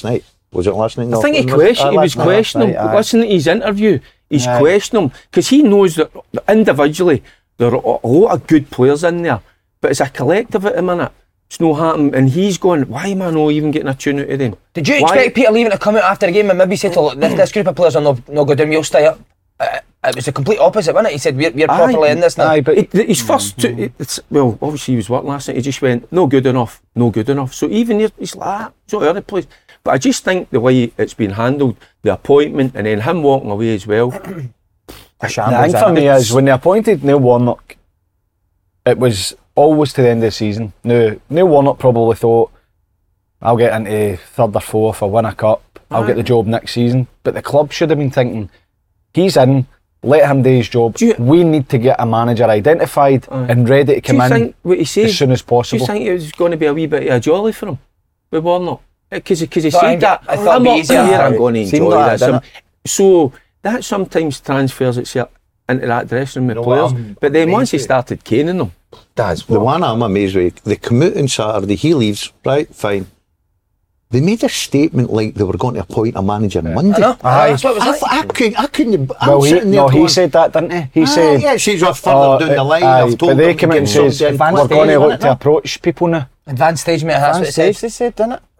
Was it last night? I think he was questioning him. Listen to his interview. He's questioning him because he knows that individually there are a lot of good players in there, but as a collective at the minute, it's not happening. And he's going, why am I not even getting a tune out of them? Did you expect Peter Leaving to come out after the game and maybe say to this group of players are not go down, we'll stay up? It was the complete opposite, wasn't it? He said, we're properly in this now. But his first two, obviously he was working last night, he just went, no good enough. So even he's like, it's not the place. But I just think the way it's been handled, the appointment, and then him walking away as well. The thing for me is, when they appointed Neil Warnock, it was always to the end of the season. Now, Neil Warnock probably thought, I'll get into third or fourth, I'll win a cup, I'll get the job next season. But the club should have been thinking, he's in, let him do his job. We need to get a manager identified and ready to come in as soon as possible. Do you think it was going to be a wee bit of a jolly for him with Warnock? Because he said that, I'm up here, I'm going to enjoy this. So that sometimes transfers itself into that dressing room with players. But then once he started caning them, the one I'm amazed with, they come out on Saturday, he leaves, right, fine. They made a statement like they were going to appoint a manager on Monday. That's what it was like. I couldn't. He said that, didn't he? He said, yeah, she's further down the line. I've told but they came in and says, we're going to look to approach people now. Advanced stage, mate, that's what it says. They said, didn't it?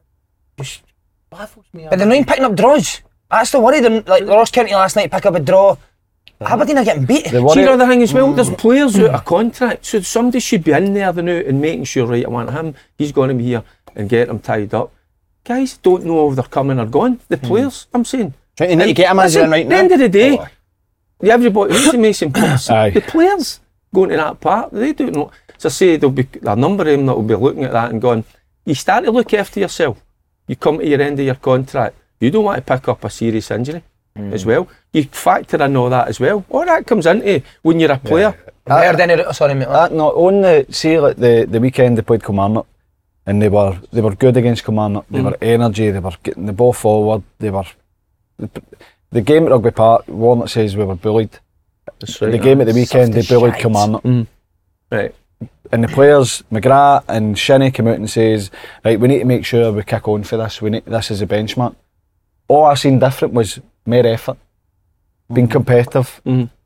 But they're not even picking up draws. That's the worry. Like Ross County last night, pick up a draw. Aberdeen are getting beat. See the other thing as well, there's players out of contract, so somebody should be in there now and making sure, right, I want him, he's going to be here, and get him tied up. Guys don't know if they're coming or going. The players, I'm saying. Trying to get a manager in right now. At the end of the day, everybody who's the Mason Plus, the players going to that part, they don't know. So I say there'll be a number of them that will be looking at that and going, you start to look after yourself. You come to your end of your contract. You don't want to pick up a serious injury as well. You factor in all that as well. All that comes into when you're a player. Sorry, mate. On the weekend they played Kilmarnock, and they were good against Kilmarnock. They were energy. They were getting the ball forward. They were the game at Rugby Park. Warnock says we were bullied. That's right. The game at the weekend they bullied Kilmarnock. Right. And the players, McGrath and Shinnie, come out and says, right, we need to make sure we kick on for this. This is a benchmark. All I seen different was more effort, being competitive.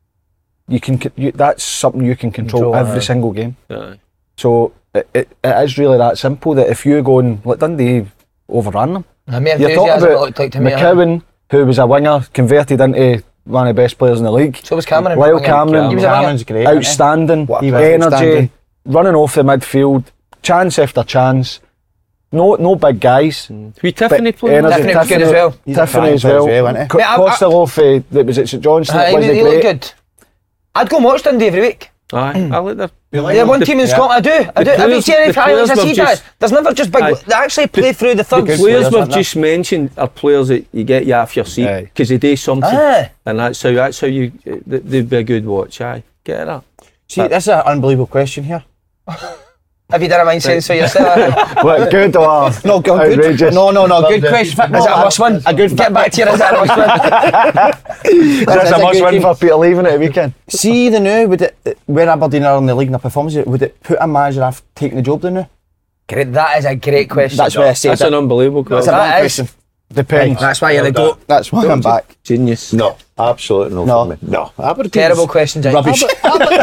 That's something you can control every single game. So it is really that simple that if you go and let Dundee overrun them, you're talking about McCowan, who was a winger, converted into one of the best players in the league. So was Cameron. Lyle Cameron, Cameron's great. Outstanding, energy, running off the midfield, chance after chance. No big guys. We Tiffany played. Tiffany was good as well. Tiffany as well. Costello, that was at St Johnstone. He looked good. I'd go and watch Dundee every week. Aye, I like that. They're one team in Scotland. I do. Have you seen any highlights? I see that. There's never just big. They actually play through the third. The players we've just mentioned are players that you get you off your seat because they do something, and that's how you. They'd be a good watch. Aye, get it. See, this is an unbelievable question here. Have you done a mind sense for yourself? What, good or no, good. Outrageous? No, good question. Is it a must-win? A good. Get back to you. Is it a must-win? That's a must-win for Peter Leaving at the weekend. See the now, would it, where Aberdeen are in the league and their performance, would it put a manager off taking the job down now? Great. That is a great question. That's why I said that's an unbelievable question. That question. Depends. That's why you're the GOAT. That's why I'm back. Genius. No, absolutely no. For me. No, Aberdeen. Terrible question, Jack. Rubbish. No,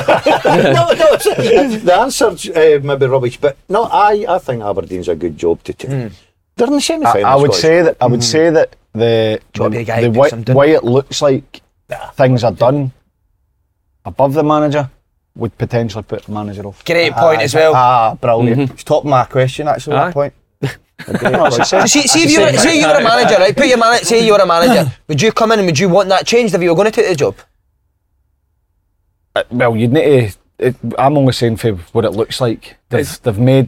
the answer's maybe rubbish, but no, I think Aberdeen's a good job to take. They're in the semi-final. I would say that the way it looks like things are done above the manager would potentially put the manager off. Great point as well. Brilliant. It's top of my question actually. That point. See if you were a manager, right? Say you were a manager. Would you come in and would you want that changed if you were going to take the job? Well, you'd need to. I'm only saying for what it looks like. They've made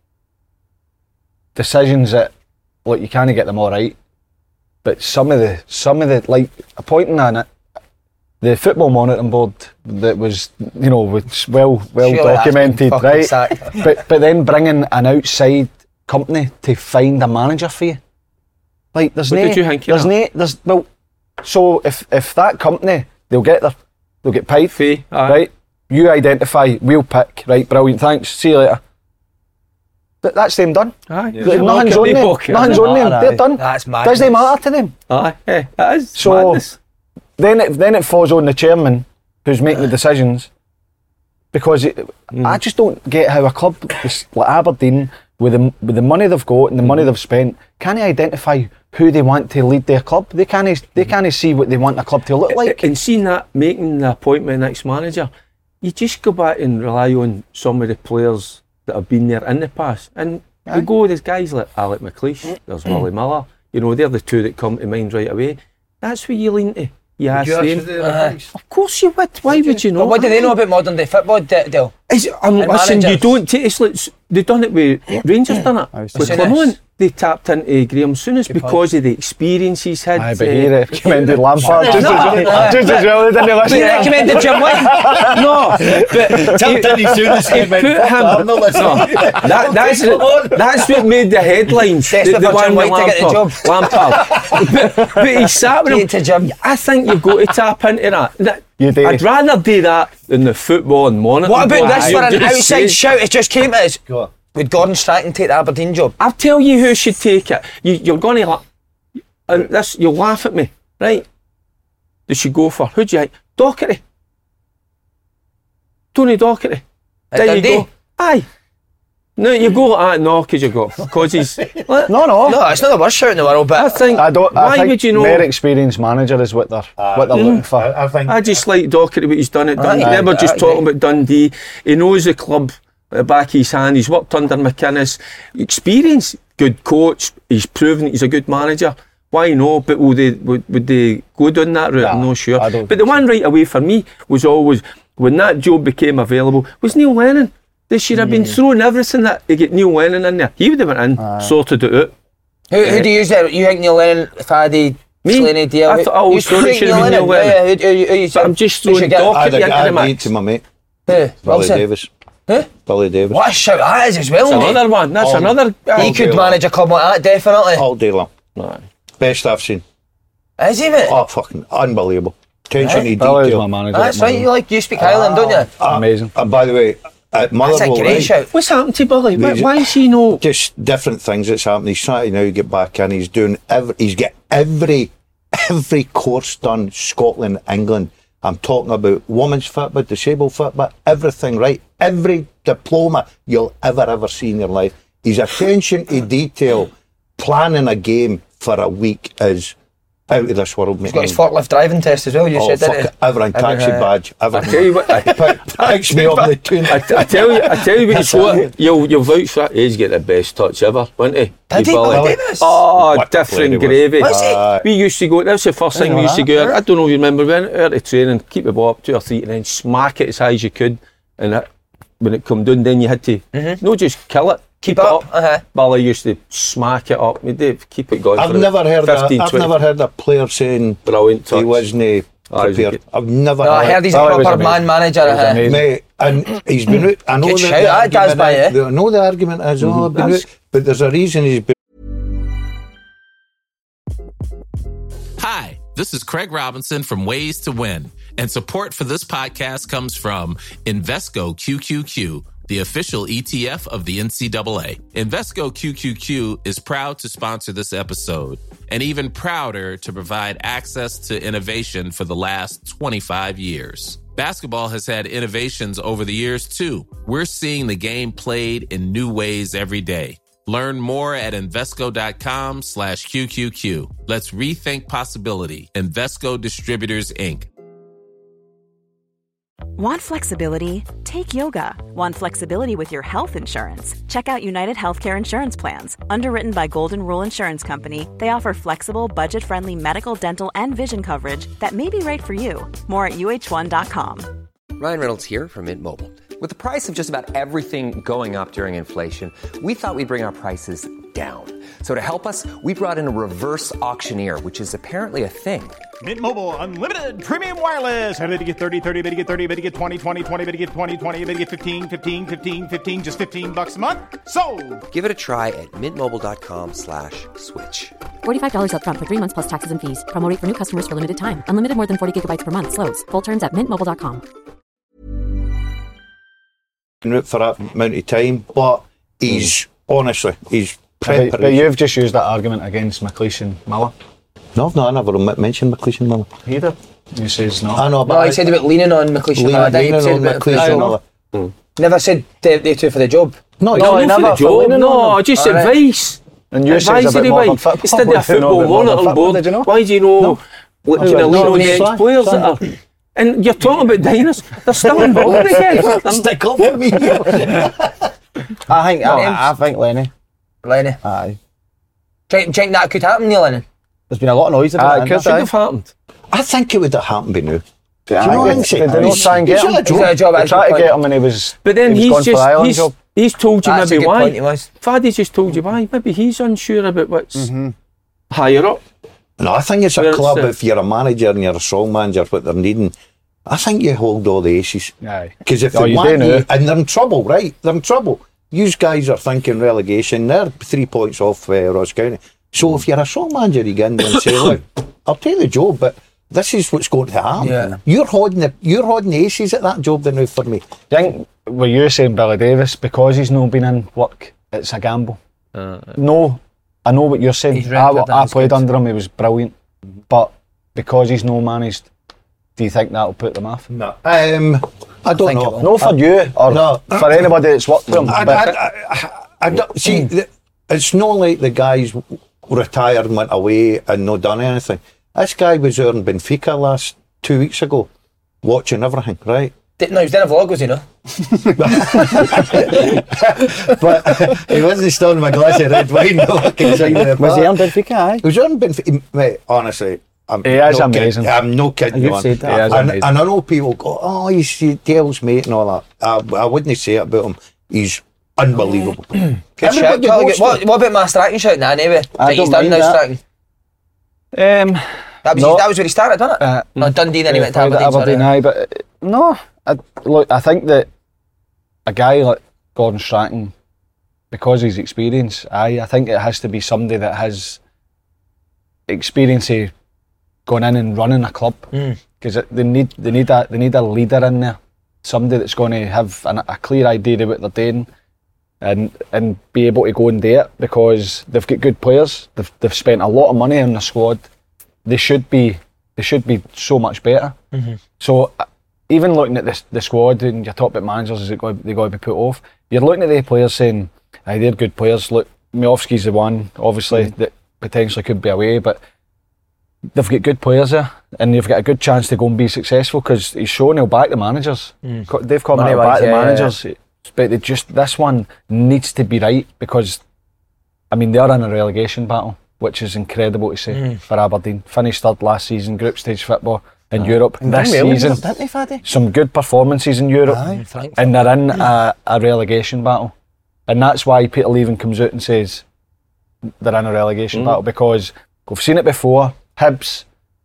decisions that, look, you can't get them all right. But some of the like appointing on it, the football monitoring board that was was well documented, right? But then bringing an outside company to find a manager for you. Like there's what did you think? So if that company they'll get paid fee, right? You identify, we'll pick, right? Brilliant, thanks. See you later. that's them done. Aye. Nothing's on them. Nothing's on them. They're done. That's madness. Doesn't matter to them. Aye, it is. So madness. then it falls on the chairman who's making the decisions, because I just don't get how a club like Aberdeen, with the money they've got and the money they've spent, can't identify who they want to lead their club. They can't see what they want a club to look like. And seeing that, making the appointment next manager, you just go back and rely on some of the players that have been there in the past. And you go, there's guys like Alec McLeish, there's Willie Miller, they're the two that come to mind right away. That's where you lean to. You ask them. Of course you would. Why would you know? But what do they know about modern day football, Dale? Listen, you don't take this. They've done it with Rangers, done it with Clermont. They tapped into Graham Souness because of the experience he's had. Aye, but he recommended Lampard just as well, didn't he? He recommended Jim White. No, but he put him. That's what made the headlines. The one with Lampard. But he sat with him. I think you've got to tap into that. I'd rather do that than the football and monitor. What about this for an outside shout? It just came to us. Go on. Would Gordon Strachan take the Aberdeen job? I'll tell you who should take it. You're going to you'll laugh at me, right? They should go for, who do you like? Docherty. Tony Docherty. There you go. Aye. No, you go at no, because he's... No, it's not the worst shout in the world, but I think, why would you know... More experienced manager is what they're looking for. I just like Docherty, what he's done at Dundee. Never just talking about Dundee. He knows the club at the back of his hand. He's worked under McInnes. Experience, good coach. He's proven he's a good manager. Why no? But would they go down that route? I'm not sure. But the one right away for me was always, when that job became available, was Neil Lennon. They should have been throwing everything that to get Neil Lennon in there. He would have went in, sorted it out. Who do you use there? You think Neil Lennon, Faddy, Slaney, Dale? I thought always thought it should have been Neil Lennon. But I'm just throwing Docherty into the mix. To my mate. Billy Davis. Who? Billy Davis. What a shout that is as well, That's another one. That's another... He could manage a club like that, definitely. All day long. Best I've seen. Is he, mate? Oh, fucking unbelievable. Attention to Billy's detail. my manager. That's right, you speak Highland, don't you? Amazing. And by the way, at Motherwell, that's a great shout. What's happened to Billy? Why is he no... Just different things that's happening. He's trying to now get back in. He's doing he's got every course done, Scotland, England. I'm talking about women's football, disabled football, everything, right? Every diploma you'll ever see in your life. His attention to detail, planning a game for a week is out of this world, mate. He's got his forklift driving test as well, you said, didn't you? Everything, taxi badge, everything. I tell you what, Picks me up the tune. I tell you what he's got. You'll vouch for that. He's got the best touch ever, wasn't he? Did he? Billy Davis? Oh, What different gravy. Was he? We used to go, that's the first thing we used to go. I don't know if you remember, we went out to training, keep the ball up 2 or 3 and then smack it as high as you could. And when it come down, then you had to, no just kill it. Keep it up. Billy used to smack it up. Keep it going. I've never heard a player saying brilliant touch. He wasn't prepared. I've never heard. I heard he's a proper man manager. Mate, and he's been out. I know I know the argument has all been out, but there's a reason he's been. Hi, this is Craig Robinson from Ways to Win, and support for this podcast comes from Invesco QQQ, the official ETF of the NCAA. Invesco QQQ is proud to sponsor this episode, and even prouder to provide access to innovation for the last 25 years. Basketball has had innovations over the years, too. We're seeing the game played in new ways every day. Learn more at Invesco.com/QQQ. Let's rethink possibility. Invesco Distributors, Inc. Want flexibility? Take yoga. Want flexibility with your health insurance? Check out United Healthcare Insurance Plans. Underwritten by Golden Rule Insurance Company, they offer flexible, budget-friendly medical, dental, and vision coverage that may be right for you. More at UH1.com. Ryan Reynolds here from Mint Mobile. With the price of just about everything going up during inflation, we thought we'd bring our prices down. So to help us, we brought in a reverse auctioneer, which is apparently a thing. Mint Mobile Unlimited Premium Wireless. How to get 30, 30, how to get 30, how to get 20, 20, 20, how to get 20, 20, how to get 15, 15, 15, 15, just $15 a month? Sold! Give it a try at mintmobile.com/switch. $45 up front for 3 months plus taxes and fees. Promo rate for new customers for limited time. Unlimited more than 40 gigabytes per month. Slows full terms at mintmobile.com. For that amount of time, but he's Honestly, he's But you've just used that argument against McLeish and Miller. No, I never mentioned McLeish and Miller. He did. You says no. I know, but no, he said about leaning on McLeish and Miller. Leaning on McLeish and Miller. Never said they two for the job. No, never for the job. No, just advice. And you said advisory wise. Instead of a football monitor board, why do you know what kind of lean on the ex-players that are? And you're talking about diners, they're still involved again. Stick up for me. I think Lenny. Aye. Do you think that could happen, Neil Lennon? There's been a lot of noise about it. It could have happened. I think it would have happened by now. Do you know what I'm saying? They don't try and get him. They tried to get him and he was. But then he's told you That's maybe why. Faddy's just told you why. Maybe he's unsure about what's higher up. No, I think it's a club. If you're a manager and you're a strong manager, what they're needing, I think you hold all the aces. Because if they want you, and they're in trouble, right? They're in trouble. You guys are thinking relegation. They're 3 points off Ross County. So if you're a strong manager, you get in there and say, look, I'll take the job, but this is what's going to happen. Yeah. You're holding the aces at that job now for me. I think what you're saying, Billy Davis, because he's not been in work, it's a gamble. No, I know what you're saying. I played under him, he was brilliant. But because he's not managed, do you think that'll put them off? No. I don't know. No, for you or for anybody that's worked for him. I don't see. It's not like the guys retired and went away and not done anything. This guy was there in Benfica last 2 weeks ago, watching everything, right? No, he was doing a vlog, was he, no? But he wasn't stirring my glass of red wine. Was he on Benfica? Aye. He was on Benfica. Mate, honestly, he is amazing. I'm no kidding you. And I know people go, oh, he's Dale's mate and all that. I wouldn't say it about him. He's unbelievable. What about Master Acton shouting that anyway? He's done now, Strachan. That was where he started, wasn't it? No, Dundee, then he went to Aberdeen. Aye, but no, I think that a guy like Gordon Strachan, because he's experienced, I think it has to be somebody that has experience of going in and running a club, because they need a leader in there, somebody that's going to have a clear idea of what they're doing, and be able to go and do it, because they've got good players. They've spent a lot of money on the squad. They should be so much better. So even looking at the squad, and you talk about managers, they got to be put off. You're looking at the players saying, "Aye, they're good players." Look, Miovski's the one, obviously, that potentially could be away, but they've got good players there, and you've got a good chance to go and be successful, because he's shown he'll back the managers. They've come out back the managers, but this one needs to be right, because I mean they're in a relegation battle, which is incredible to see for Aberdeen. Finished third last season, group stage football in Europe. This season, some good performances in Europe, and they're in a relegation battle. And that's why Peter Leaven comes out and says they're in a relegation battle, because we've seen it before. Hibs,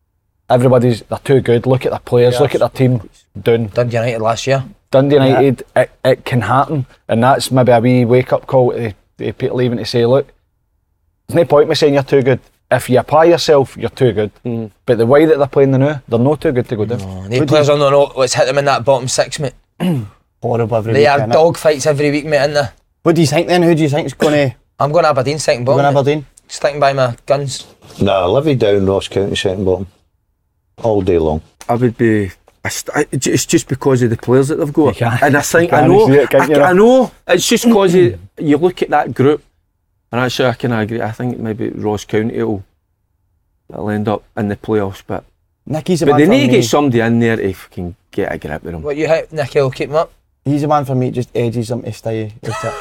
they're too good. Look at their players, look at their team doing. Dundee United last year. Dundee United, it can happen. And that's maybe a wee wake-up call to Peter Leaven to say, look, there's no point in me saying you're too good. If you apply yourself, you're too good. But the way that they're playing now, they're not too good to go down. The players are not what's hit them in that bottom six, mate. Horrible every week. They are dog it? Fights every week, mate, in there. What do you think then? Who do you think is going to... I'm going Aberdeen second bottom. Going Aberdeen? Sticking by my guns. Nah, Livy down Ross County second bottom. All day long. I would be... It's just because of the players that they've got. And I think, I know, it's just because you look at that group, and actually I can agree, I think maybe Ross County will end up in the playoffs, but they need to get somebody in there to fucking get a grip with them. What, you hope Nicky will keep him up? He's a man for me, just edges him to stay out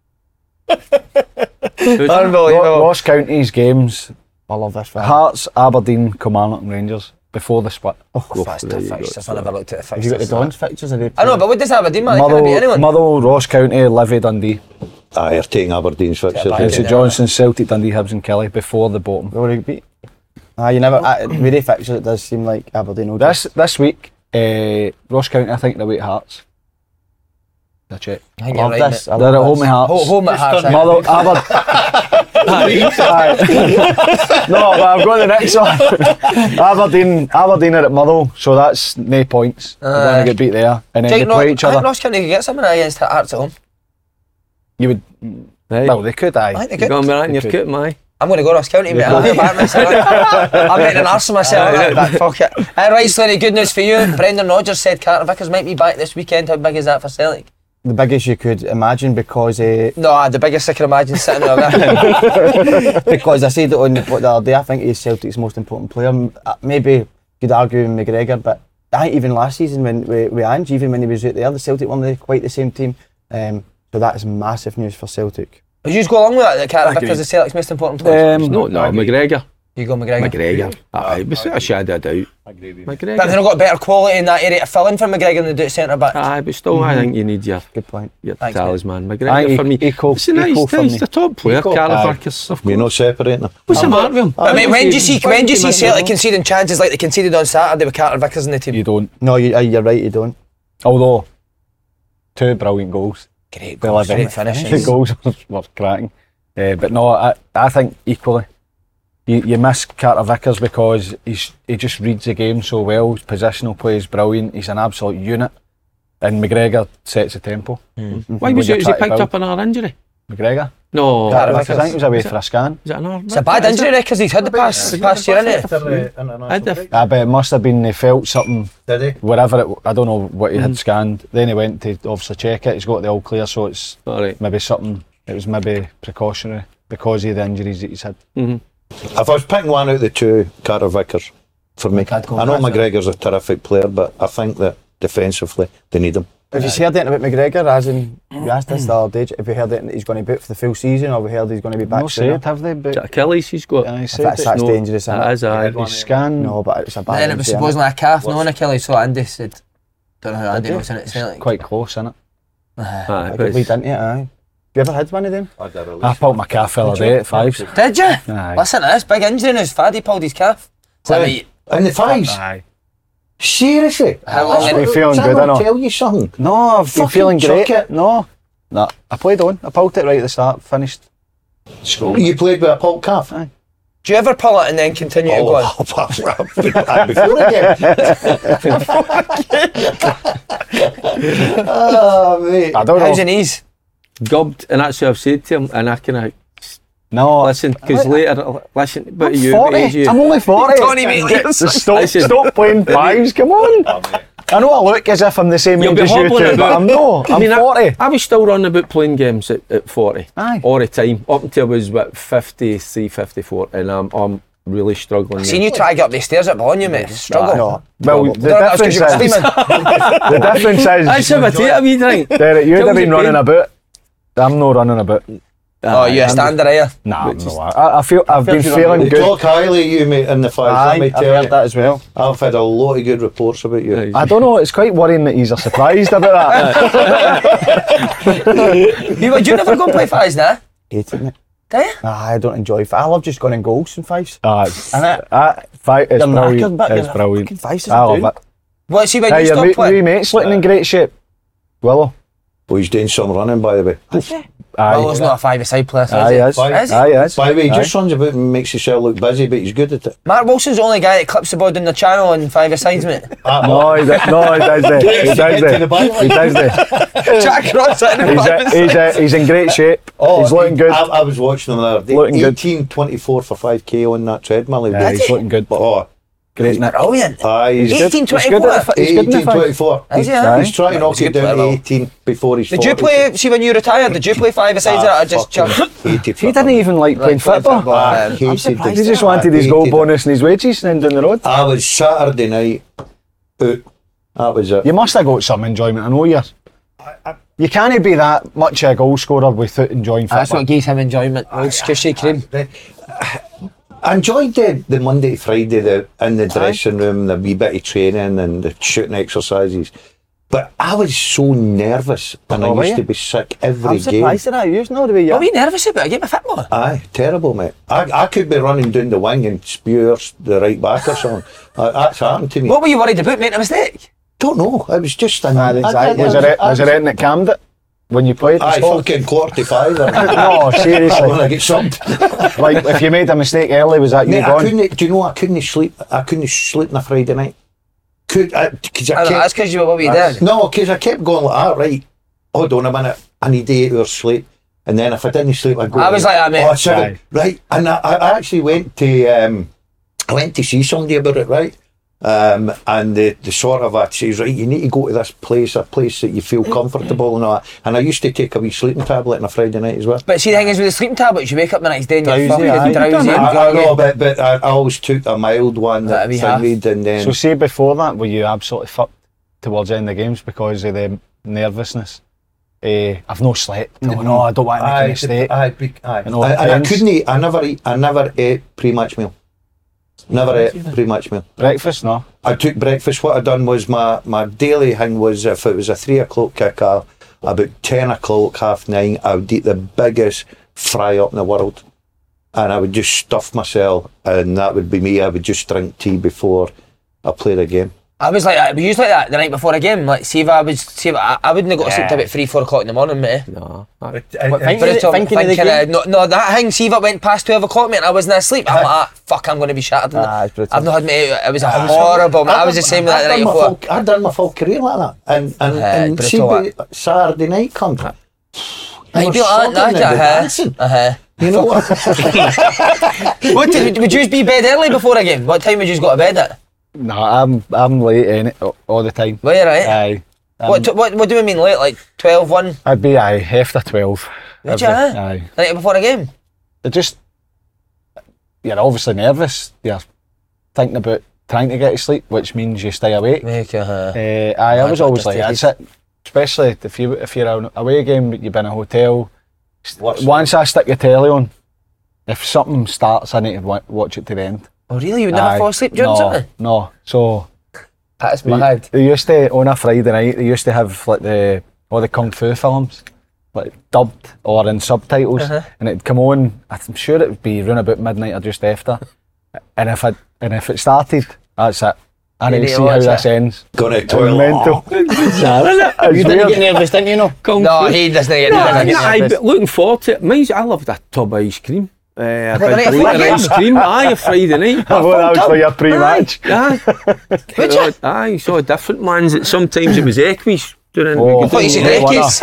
Unbelievable. Ross County's games, I love this fan. Hearts, Aberdeen, Kilmarnock and Rangers before the split. That's the fixtures. I never looked at the fixtures. Have you got the Dons fixtures? I know, but what does Aberdeen, man? They can't beat anyone. Motherwell, Ross County, Livy, Dundee. You're taking Aberdeen's fixtures. And St Johnstone, Celtic, Dundee, Hibs and Kelly before the bottom. Who would you beat? You never... with the fixtures, it does seem like Aberdeen will This week, Ross County, I think they're away at Hearts. I check. I love this. They're at home at Hearts. Home at Hearts. No, but I've got the next one. Aberdeen are at Motherwell, so that's no points. They're going to get beat there, and then they play each other. I think Ross County could get something against Hearts at home. You would. Right. Well, they could, aye. I think they You could. got me that in your kit, mate. I'm going to go Ross County, mate. I'm making an arse of myself. But fuck it. Right, Slaney, good news for you. Brendan Rodgers said Carter Vickers might be back this weekend. How big is that for Celtic? The biggest you could imagine because... No, the biggest I can imagine sitting there. Because I said it on the other day, I think he's Celtic's most important player. Maybe could argue with McGregor, but I think even last season when with Ange, even when he was out there, the Celtic weren't quite the same team. So that is massive news for Celtic. Would you just go along with that Carter Vickers is Celtic's most important player? No, McGregor. You go McGregor? McGregor. Aye, without a shadow of doubt. McGregor. But they've not got better quality in that area to fill in for McGregor than they do at centre back. Aye, but still, I think you need your good point. Your Thanks, talisman. McGregor for me. Equal It's a nice, for me. the top player, Carter Vickers. We're not separating them. What's the matter with him? I mean, when do you see Celtic conceding chances like they conceded on Saturday with Carter Vickers in the team? You don't. No, you're right, you don't. Although, 2 brilliant goals. Great goals, great finishes. The goals were cracking. But no, I think equally. You miss Carter Vickers because he just reads the game so well. His positional play is brilliant. He's an absolute unit. And McGregor sets the tempo. Why was he picked up an arm injury? McGregor? No. Carter Vickers, I think he was away for a scan. Is it an arm? It's a bad injury because he's had the past year, isn't it? But it must have been, he felt something. Did he? Wherever it, I don't know what he had scanned. Then he went to obviously check it. He's got the all clear, so it's maybe something. It was maybe precautionary because of the injuries that he's had. If I was picking one out of the 2, Carter Vickers, for me. I know McGregor's a terrific player, but I think that defensively they need him. Have you heard anything about McGregor? As in, you asked us the other day, have you heard that he's going to be out for the full season, or have we heard he's going to be back soon? No, have they? But Achilles he's got. That's dangerous, isn't it? It is, aye. He's scanned. No, but it's a bad Then it was supposedly a calf, no, an Achilles, so Andy said, don't know how Andy knows in it, Celtic. Quite close, isn't it? I could lead into it, aye. Have you ever had one of them? I pulled my calf the other day at 5s. Did you? Aye. Listen to this, big injury news. Faddy pulled his calf. Is that right? In the 5s? Aye. Seriously? How long? I've been feeling good, I know. Tell you something. No, I've been Fucking feeling great. chuck it. No, I played on. I pulled it right at the start, finished. You played with a pulled calf? Aye. Do you ever pull it and then continue to go on? Before again. Oh, mate. I don't know. How's your knees? Gubbed, and that's what I've said to him, and I can No, listen, because later, listen, but I'm you, 40. age you. I'm only 40. Tony, mate, Stop playing 5s, come on. I know I look as if I'm the same You'll age be as you hobbling two, but about. I'm not. I'm 40. I was still running about playing games at 40. Aye. All the time, up until I was, 53, 54, and I'm really struggling. Seen you try to get up the stairs at Bologna, mate. Struggle. No. Well, the difference is, the difference is, That's how I take a wee drink. Derek, you'd have Kills been the running pain. about. I'm not running about. Oh, you're a stander, are you? Nah, I'm not. I've been feeling They good. talk highly of you, mate, in the 5s. Aye, Let me I've tell heard you. that as well. I've had a lot of good reports about you. I don't know, it's quite worrying that he's surprised about that. You never go and play 5s now? Hating it. Do you? Nah, I don't enjoy it. I love just going in goals in 5s. It's You're brilliant. knackered, but It's you're brilliant. fucking 5s I love isn't it. What, see when Hey, you your stop wee playing? mate's looking in great shape. Willow. Well, he's doing some running, by the way. Well, he's not a 5-a-side player, so Aye, is he he? is. Is he? Aye, he is. By the way, he Aye. just runs about and makes himself look busy, but he's good at it. Mark Wilson's the only guy that clips the ball down the channel on 5-a-sides, mate. No, he does Jack Ross at the 5-a-side. He's in great shape. He's looking good. I was watching him the other day. Looking good. 18:24 for 5k on that treadmill. Yeah, he's looking good. Oh, Great, Nick. Brilliant. aye, he's 18-24. He's good in the 5. 18:24. Is he, He's trying to knock it down to 18 before he's 40. Did you play, see when you retired, did you play 5-a-sides or just chuck? He didn't even like playing football. I hated He it. just wanted his goal bonus and his wages and then down the road. I was Saturday night out. That was it. You must have got some enjoyment. I know you can't be that much a goal scorer without enjoying football. That's what gives him enjoyment. Old Squishy cream. I enjoyed the Monday to Friday in the dressing room, the wee bit of training and the shooting exercises. But I was so nervous and I used to be sick every I'm game. surprised at that. You know the way you Are we nervous about a game of football? Aye, terrible, mate. I could be running down the wing and spew the right back or something. That's happened to me. What were you worried about, making a mistake? Don't know. It was just an Was there anything that calmed it when you played? Aye, fucking 45. No, seriously. When I get something. Like, if you made a mistake early, was that you Mate, gone? do you know I couldn't sleep? I couldn't sleep on a Friday night. That's because you were what we did. No, because I kept going like that, right? Hold on a minute. I need 8 hours sleep. And then if I didn't sleep, I'd go. I was like that, mate. Oh, sorry. Right. And I actually went to see somebody about it, right? And the sort of says, right, you need to go to this place, a place that you feel comfortable and all that. And I used to take a wee sleeping tablet on a Friday night as well. But see, the thing is with the sleeping tablets, you wake up the next day and you're Drowsy, fucking drowsy. I know, but I always took a mild one That'd be that thingied, and then. So say before that, were you absolutely fucked towards the end of the games because of the nervousness? I've no slept. No, I don't want to make a mistake. And I never ate pre-match meal. Never ate pre-match meal. Breakfast, no. I took breakfast. What I done was my daily thing was, if it was a 3 o'clock kick-off, about 10 o'clock, 9:30, I would eat the biggest fry up in the world, and I would just stuff myself, and that would be me. I would just drink tea before I played a game. I was like that. We used like that the night before a game. Like, see if I wouldn't have got to sleep till about 3-4 o'clock in the morning, mate. No. No, that thing. See if it went past 12 o'clock, mate, and I wasn't asleep. I'm like, fuck, I'm going to be shattered. I've not had me. It was horrible. I was the same with that the night before. I'd done my full career like that, and see, Saturday night comes. I'd be like that. You know what? Would you be bed early before a game? What time would you go to bed at? No, I'm late all the time. Well, you're right. Aye. What do we mean late? Like 12, 1? I'd be after 12. Would you? Aye. The night before a game? You're obviously nervous. You're thinking about trying to get to sleep, which means you stay awake. I was always like that's it. Especially if you're an away game, you've been in a hotel. Once I stick the telly on, if something starts, I need to watch it to the end. Oh really? You would never fall asleep during something? No. So that's mad. They used to, on a Friday night, they used to have like all the kung fu films, like dubbed or in subtitles, and it'd come on. I'm sure it would be around about midnight or just after. And if it started, that's it. I need to see how this ends. Going to toilet. Mental. You didn't get nervous, didn't you? No, he doesn't get nervous. But looking forward to it. I loved a tub of ice cream. Ice cream, a Friday night. That was for your pre-match. Aye, saw different ones. Sometimes it was Equis. I thought you said Equis.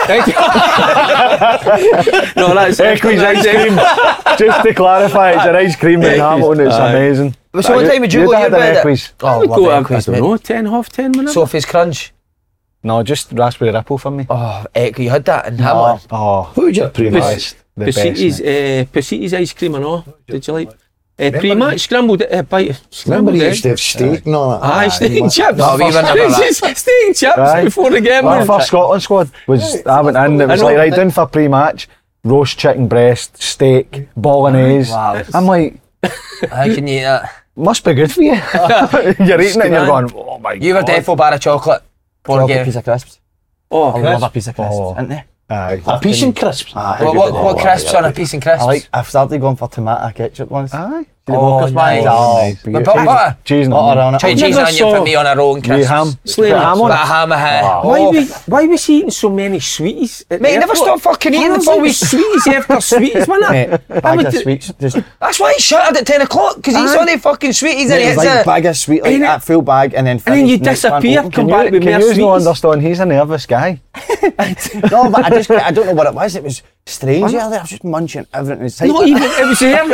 No, that's Equis ice cream. Just to clarify, it's an ice cream in Hamilton. It's amazing. So what time would you go to your bed? I would go, I don't know, 10, half 10 minutes. Sophie's Crunch. No, just raspberry ripple for me. Oh, you had that in Hamilton? Oh, what would you pre-match? Pasiti's ice cream and all. Did you like? Pre-match scrambled bite. Remember you used to have steak and all that? Aye, steak and chips. No, we were never that. Steak and chips before the game. Our first Scotland squad I went in, it was like right down for pre-match, roast chicken breast, steak, bolognese. Wow. I'm like, how can you eat that? Must be good for you. You're eating it and you're going, oh my God. You were defo bar of chocolate. A piece of crisps. Oh, I love a piece of crisps, isn't they? Aye. A piece and crisps. What crisps on a piece and crisps? I've started going for tomato ketchup ones. Aye. Nice. With butter? Cheese and butter on it. Cheese and onion for me on a roll and crisps. Ham. Slay ham on it. Ham. Why was he eating so many sweeties? Mate, you never stop fucking eating. It's always sweeties after sweeties, wasn't it? Bag of sweets. That's why he shut at 10 o'clock, because he's on the fucking sweeties and he hits a bag of sweets, like that full bag, and then you disappear, come back with more sweets. Can you not understand? He's a nervous guy. No, but I don't know what it was. It was strange. I was just munching everything. Not even, it was him.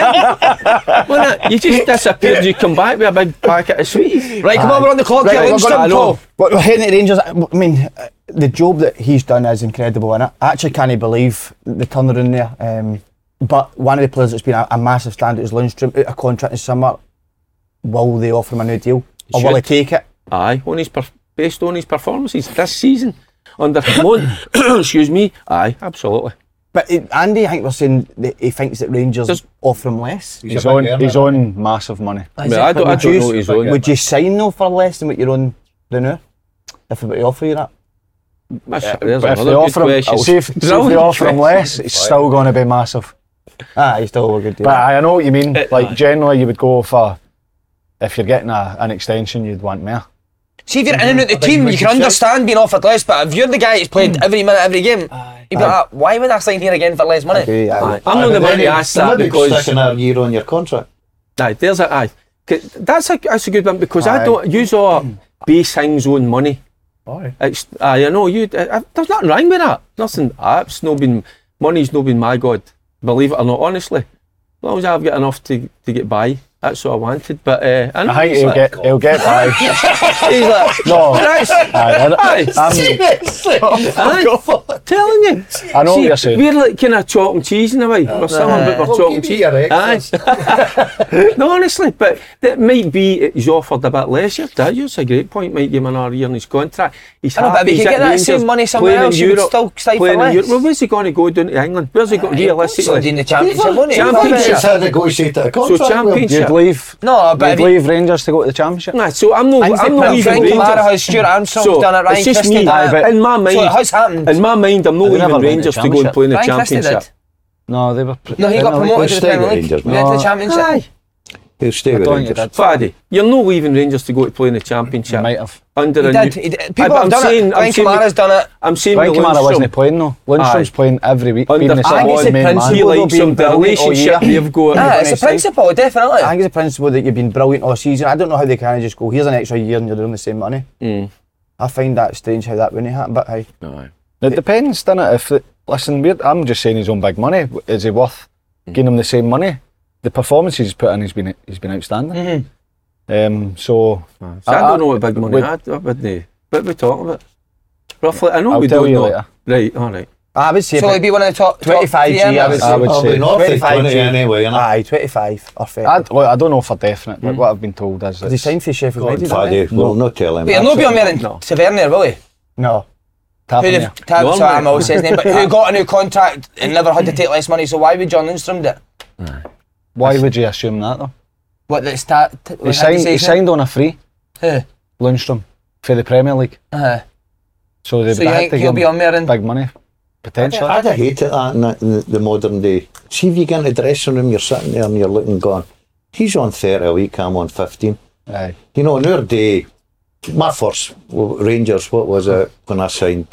Wasn't it? You just disappeared, you come back with a big packet of sweets. Right, come on, we're on the clock here. We're heading to Rangers. I mean, the job that he's done is incredible, and I actually can't believe the turnaround there. But one of the players that's been a massive standout is Lundstrom, out of contract this summer. Will they offer him a new deal? Or will he take it? Aye, based on his performances this season under Cologne. Excuse me. Aye, absolutely. But Andy, I think we're saying that he thinks that Rangers offer him less. He's on massive money. I don't know what he's on. Would you sign though for less than what you're on now? If they offer you that? There's another good question. If they offer him less, it's still going to be massive. He's still a good deal. But I know what you mean. Like generally, you would go for, if you're getting an extension, you'd want more. See, if you're in and out the team, you can understand being offered less, but if you're the guy who's played every minute, every game, you'd be like, why would I sign here again for less money? I'm not the one to ask that because... Sticking a year on your contract. That's a good one because I don't use all base things on money. I know, there's nothing wrong with that. Nothing, it's not been money's not been my god, believe it or not, honestly. As long as I've got enough to get by, that's what I wanted. But I think he'll get by. He's like, no. Seriously? Telling you. I know what you're saying. We're like kind of chalk and cheese in a way. We're selling, but we're chalk and cheese. No, honestly, but that might be he's offered a bit less. That's a great point. Might give him another year in his contract. He's happy. But if you get that same money somewhere else, you would still stay for less. Well, where's he going to go down to England? Where's he got realistically? In the Championship, won't he? So Championship. You'd leave. No, but you'd leave Rangers to go to the Championship. Nah, so I'm not leaving Frank Rangers. Kamara has Stuart Armstrong's done it. Ryan It's just Christie me. done it. In my mind, So it has happened. in my mind, I'm not leaving Rangers to go and play in the Ryan Christie Championship. did. No, they were. No, he got promoted to the Premier League. Rangers, He went to the Championship. Aye. He'll stay with Rangers. Faddy, you're not leaving Rangers to go to play in the Championship. Might have. Under He a did. new... He did. People have done it. Ryan Kamara's done it. I'm saying Ryan with Kamara wasn't Lundstrom. playing though. Lundstrom's playing every week. Under Being the I think it's second a main principle man. He likes being him, the brilliant all relationship year. they've got. It's a principle, definitely. I think it's a principle that you've been brilliant all season. I don't know how they can just go, here's an extra year and you're doing the same money. I find that strange how that wouldn't happen, but hey. It depends, doesn't it? Listen, I'm just saying he's on big money. Is he worth giving him the same money? The performances he's put in, he's been outstanding. So I don't know what big money had. What we talking about? Roughly, I know I'll we tell don't you know. later. Right, all right. I would say So he'd be one of the top 25 G, I would say. I would say. North of 25 20 G. anyway, innit? Aye, 25 or 30. I don't know for definite, but what I've been told is Because he signed for Sheffield United, didn't he? Paddy, we'll not tell him. But he'll not be on there in Tavernier, will he? No. Who'd have I'm always saying his name, but who got a new contract and never had to take less money, so why would John Lundstrom do it? Why would you assume that though? What, the start... He signed on a free, Who? Lundstrom, for the Premier League. So they So you had think to he'll give be him on there and... big money, potentially. I'd have hated that in the modern day. See if you get in the dressing room, you're sitting there and you're looking going, he's on 30 a week, I'm on 15. Aye. You know, in our day, my first Rangers, what was it when I signed?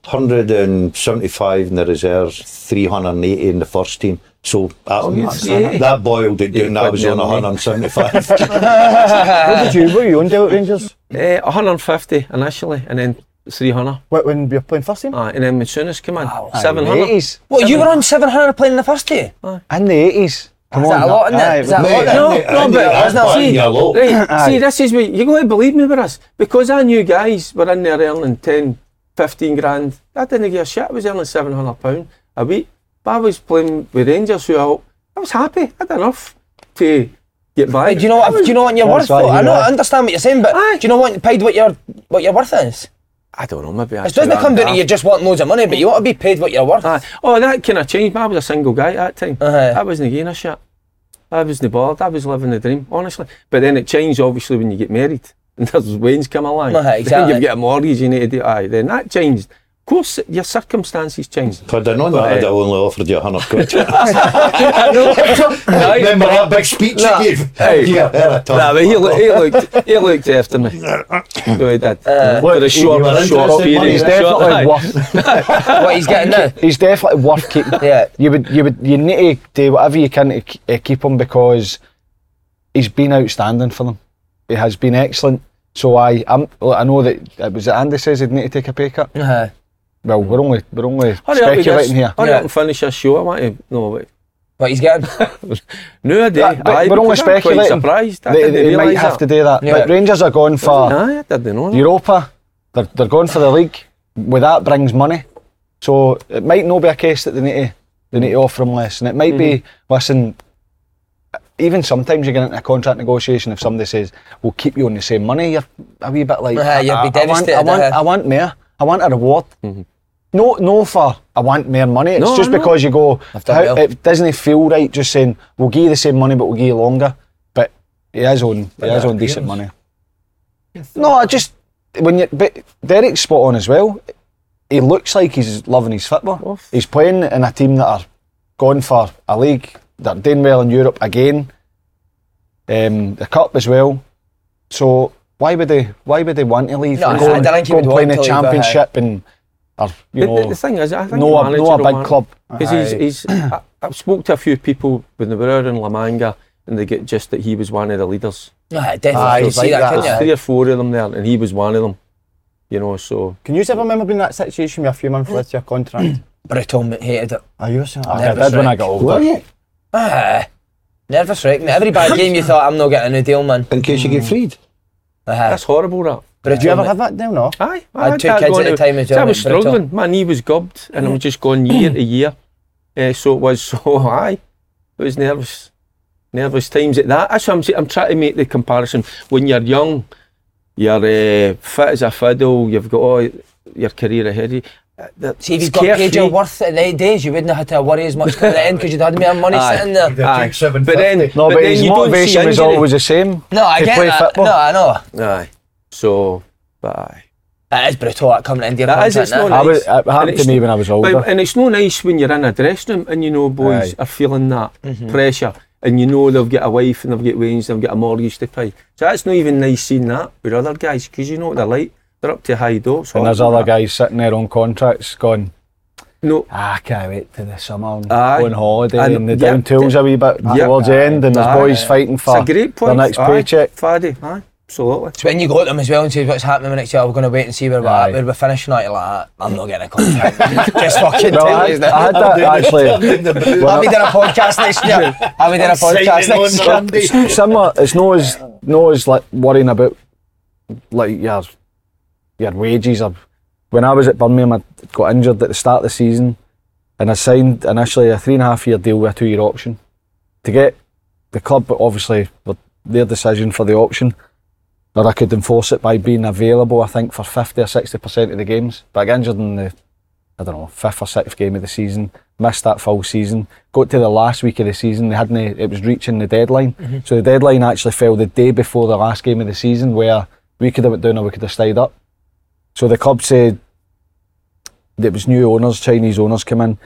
175 in the reserves, 380 in the first team. So that boiled it down. I was on 175. What were you on Dale at Rangers? 150 initially, and then 300. When you were playing first team? And then as soon as come in, Wow. 700. 80s. What, you were on 700 playing in the first day? In the 80s. Come Is on. that a lot, isn't Aye, it? Is that a Mate, lot? No, and but that's see, fine, you're low. right, Aye. see, this is what you got to believe me with this, because I knew guys were in there earning 10, 15 grand. I didn't give a shit. I was earning £700 a week. But I was playing with Rangers, who I was happy. I had enough to get by. Do you know what you're worth? That's why Though? I know, you I understand what you're saying, but do you know what paid what your worth is? I don't know, maybe I It doesn't come down to you just want loads of money, but you want to be paid what you're worth. Oh, that kind of changed. I was a single guy at that time. Uh-huh. I wasn't getting a shit. I wasn't bothered. I was living the dream, honestly. But then it changed, obviously, when you get married. And there's Wayne's come along. Exactly. Then you've got a mortgage you need to do. Aye, then that changed. Of course, your circumstances changed. If I'd have known that, I'd have only offered you 100 quid. Right. Remember that big speech you gave? Hey. Yeah, Nah, but he looked after me. So he did. For a short period. He's definitely worth. What he's getting now? He's definitely worth keeping. Yeah. You need to do whatever you can to keep him, because he's been outstanding for them. He has been excellent. So I know that it was Andy says he'd need to take a pay cut. Well, we're only speculating here. Hurry up and finish this show. I want to know what he's getting. No idea. But we're only speculating. I'm quite surprised. I They didn't might realise have to do that. Yeah. But Rangers are going for I didn't know that. Europa. They're going for the league. With that brings money. So it might not be a case that they need to offer him less. And it might be, listen, even sometimes you get into a contract negotiation, if somebody says, we'll keep you on the same money, you're a wee bit like, you'd be devastated. I want more. I want a reward. No for I want more money. It's just because you go, it doesn't feel right just saying, we'll give you the same money but we'll give you longer. But he is on decent money. No, but Derek's spot on as well. He looks like he's loving his football. He's playing in a team that are going for a league. They're doing well in Europe again. The cup as well. So why would they want to leave? No, and I don't think he would play in want the to leave, Championship and The thing is, I think no a big club. Because I've spoke to a few people when they were out in La Manga, and they get just that he was one of the leaders. Definitely. So there's 3 or 4 of them there, and he was one of them. You know, so Can you ever remember being in that situation with a few months left to your contract Brutal, hated it. Are you saying? I did when I got older. Were you? Nervous wreck. Every bad game you thought, I'm not getting a new deal, man. In case you get freed. That's horrible, that. Did you ever have that deal, no? Aye. I had 2 kids at the time as well. I was brutal. struggling. My knee was gubbed and I was just going year to year. So it was aye. It was nervous times at that. That's what I'm trying to make the comparison. When you're young, you're fit as a fiddle, you've got all your career ahead of you. See, if you've got paid your worth at the days, you wouldn't have had to worry as much at the end because you'd had more money sitting there. But then his you motivation was always the same. No, I get play that. football. No, I know. Aye. So, but aye. It is brutal that coming into your That is, contract it's now. not nice. It happened to me when I was older. And it's no nice when you're in a dressing room and you know boys are feeling that pressure and you know they've got a wife and they've got wages, they've got a mortgage to pay. So that's not even nice seeing that with other guys because you know what they're like. They're up to high dose. And there's other guys sitting there on contracts going, no, I can't wait to the summer and Aye. go on holiday And and the down tools a wee bit towards the end and there's boys fighting for it's a great point. their next paycheck. Faddy, aye, absolutely. So when you go to them as well and say what's happening the next year, we're going to wait and see where we're finishing out, you're like, I'm not getting a contract. Just fucking Well, tell me that. I had that actually. I'll be doing a podcast next year. I'll be doing a podcast next year. It's similar. It's no as like worrying about like your wages. Or when I was at Birmingham, I got injured at the start of the season, and I signed initially a 3.5-year deal with a 2-year option. To get the club, obviously, their decision for the option, or I could enforce it by being available. I think for 50 or 60% of the games. But I got injured in the 5th or 6th game of the season. Missed that full season. Got to the last week of the season. It was reaching the deadline. So the deadline actually fell the day before the last game of the season, where we could have went down or we could have stayed up. So the club said there was new owners, Chinese owners come in.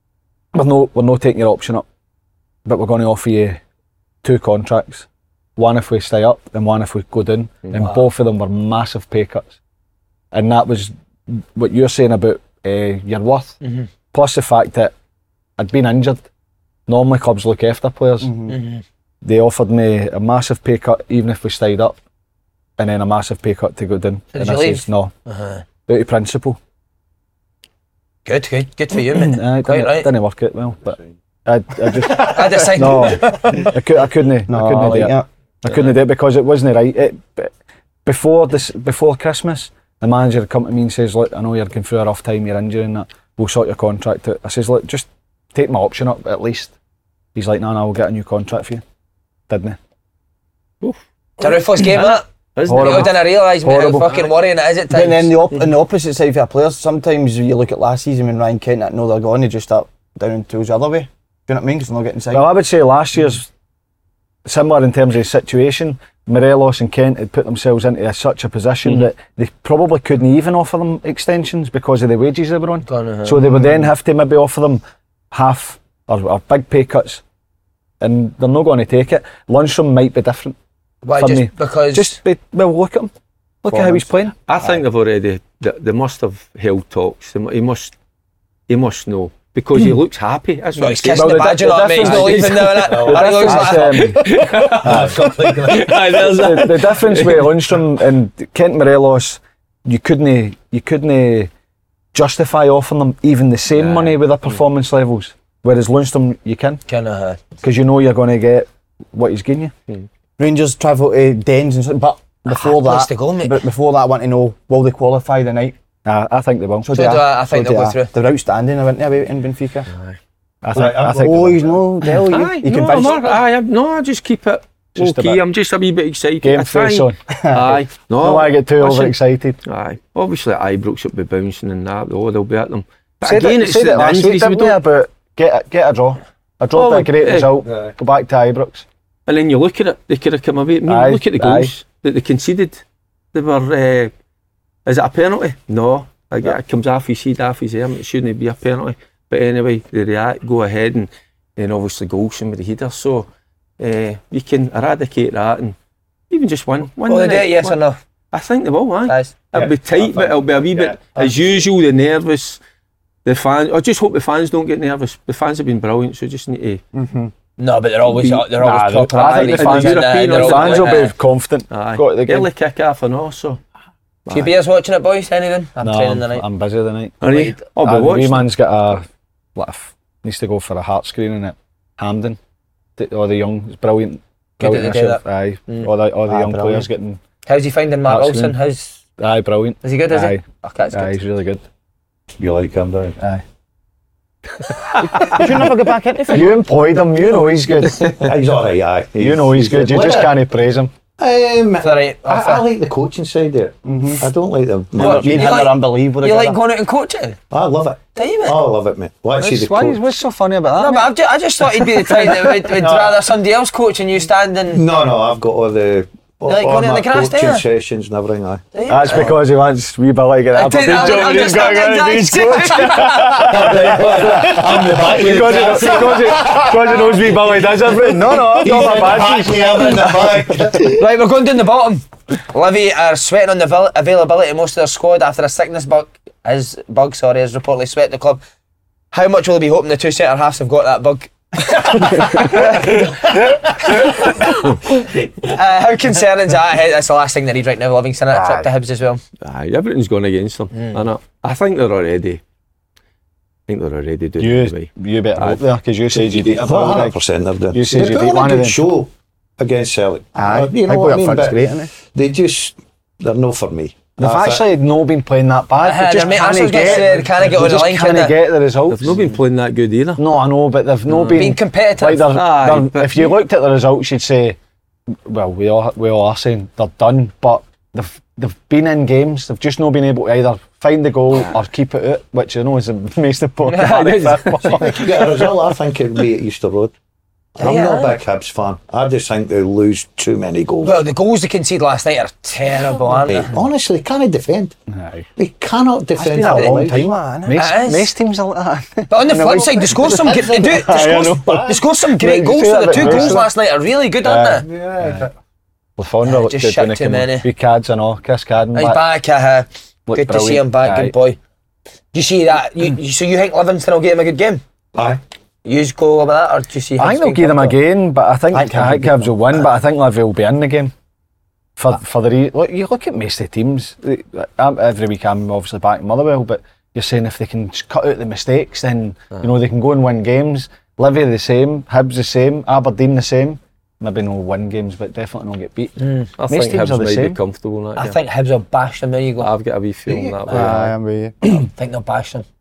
We're not taking your option up, but we're going to offer you 2 contracts. One if we stay up and one if we go down. And both of them were massive pay cuts. And that was what you're saying about your worth. Plus the fact that I'd been injured. Normally clubs look after players. They offered me a massive pay cut even if we stayed up, and then a massive pay cut to go down. Did you leave? Says, no. Out of principle. Good for you, mate. It Quite right. didn't work out well, but I just I decided. no, I couldn't do it. I couldn't do it because it wasn't right. Before Christmas, the manager had come to me and says, "Look, I know you're going through a rough time, you're injured and that. We'll sort your contract out." I says, "Look, just take my option up at least." He's like, "No, we'll get a new contract for you." Didn't he? It's a ruthless game, that. Horrible. I didn't realise how fucking worrying it is at times. And then on the opposite side for our players, sometimes you look at last season when Ryan Kent know they're gone, they just start down in tools the other way. Do you know what I mean? Because they're not getting signed. Well, I would say last year's similar in terms of the situation. Morelos and Kent had put themselves into such a position that they probably couldn't even offer them extensions because of the wages they were on. So they would then have to maybe offer them half or big pay cuts, and they're not going to take it. Lundstram might be different. Why, for just me. because? Look at him. Look at how he's playing. I think they've already. They must have held talks. He must know because he looks happy. That's what He's kissing the badge on, mate. He's not leaving now, innit? The difference with Lundstram and Kent Morelos, you couldn't justify offering them even the same money with their performance levels. Whereas Lundstram, you can. Because you know you're going to get what he's giving you. Rangers travel to Dens and but before that, I want to know, will they qualify the night? I think they will. So I think they'll go through. They're outstanding, I went away in Benfica. I think he's no Del, you convinced me? I just keep it okay. I'm just a wee bit excited. Game face on. Aye. No, I get too overexcited. Aye. Obviously Ibrox will be bouncing and that. They'll be at them. But Said again, it it's the last week, injuries we didn't we, don't. about get a draw. A draw would be a great result. Go back to Ibrox. And then you look at it, they could have come away. Look at the goals that they conceded. They were, is it a penalty? No. It comes off his head, off his arm. It shouldn't be a penalty. But anyway, they react, go ahead and obviously goals with the header. So you can eradicate that and even just win. Will they do it, yes or no? I think they will, aye. It'll be tight, but it'll be a wee bit, as usual, the nervous, the fans. I just hope the fans don't get nervous. The fans have been brilliant, so just need to... No, but they're always proper. I think the fans will be confident. Early kick off and all, so Few beers watching it, boys? Anything? I'm No, training tonight. I'm busy tonight. Are you? Oh, but The wee watch. man's got needs to go for a heart screening at Hampden. All the young, it's brilliant. Good that they do that. Aye, all the young brilliant. players getting. How's he finding Mark That's Wilson? good. Aye, brilliant. Is he good? Is Aye. he? Okay, that's Aye, good. he's really good. You like him, don't you? Aye. You should never get back into it. You employed him. You know he's good. He's alright, aye. You know he's good. You just can't praise him. Sorry, I like the coaching side there. I don't like the Me and management. him are unbelievable. You like together. going out and coaching? I love it. Do you, mate? I love it, mate. Let's see the coach. What's so funny about No, that? but I just thought he'd be the type that would rather somebody else coach and you standing. No, I've got all the like all going out my the grass, do coaching you? sessions and everything. Aye. That's because he wants wee Billy to get that. I'm just I'm the back because he knows wee Billy does everything. No, I'm not my badges. Right, we're going down the bottom. Livy are sweating on the availability of most of their squad after a sickness bug has reportedly swept the club. How much will they be hoping the two centre halves have got that bug? How concerning is that? That's the last thing they need right now. Livingston at a trip to Hibs as well. Aye, everything's going against them. And I think they're already. doing it away. You better hope there because you said you beat a 100% they're doing. You said you They've beat got one a of good them. show against Celtic. Aye, You know I what I up mean? front's But great, isn't it? they're no for me. They've actually not been playing that bad. They just That's what I was can't gonna say, get. they can't get over the line, can they? Get the results. They've not been playing that good either. No, I know, but they've not been Being competitive. Like Aye, but if you looked at the results, you'd say, well, we all are saying they're done, but they've been in games. They've just not been able to either find the goal or keep it out, which I know is the most important part of football. If you get a result, I think it'll be at Easter Road. I'm not a big Hibs fan. I just think they lose too many goals. Well, the goals they conceded last night are terrible, aren't they? Honestly, can't defend. Aye. They cannot defend Been for a a long long time, man. It is. Most teams are like that. But on the flip side, they scored some great they scored some great goals. So the two goals last night are really good, aren't they? Lafondra looked just good shit when he too came many. on. Wee Cads and all, Cascading He's back. back. Looked Good to see him brilliant. back. Aye. Good boy. Do you see that? So you think Livingston will give him a good game? Aye. You go over that, or do you see? I think they'll give them a game, but I think Hibs will win. But I think Livy will be in the game. For the look, you look at most of the teams. Every week I'm obviously backing Motherwell, but you're saying if they can cut out the mistakes, then you know they can go and win games. Livy the same, Hibs the same, Aberdeen the same. Maybe no win games, but definitely not get beat. I Most think teams Hibs are the might same. be comfortable in that I game. think Hibs will bash them. There you go. I've got a wee feeling that way. Aye, I'm with I you. think they'll bash them.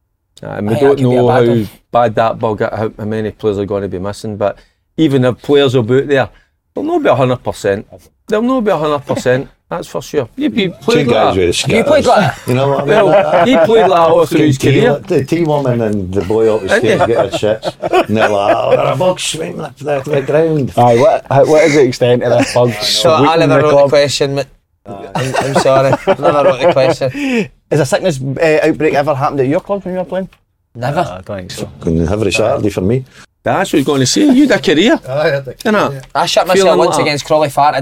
And I we think don't that could be a know bad how one. bad that bug, how many players are going to be missing. But even if players are out there, they'll not be 100%. They'll not be 100%. That's for sure. You Two played guys like with that. the You played like that. You know what I mean? Well, he played like that all through his career. The team woman and the boy up the stairs get their shits. And they're like, oh, they're a bug swimming up the ground. Aye, what is the extent of this bug? So I never wrote the question. But I'm sorry. I never wrote the question. Has a sickness outbreak ever happened at your club when you were playing? Never. I don't think so. Every Saturday for me. That's what he's going to say. You had a career. You know? I shut myself Feeling once like against Crawley Fart.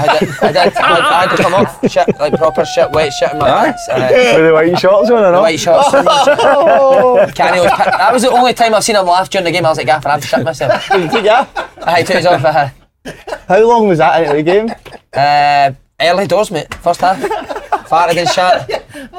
I had to come off shit, like proper shit, wet shit in my pants. With the white shorts on or The not? white shorts. Kenny was that was the only time I've seen him laugh during the game. I was like, Gaffer, I've shit myself. Yeah. I took his off. How long was that into the game? Early doors, mate. First half. Farted and shat.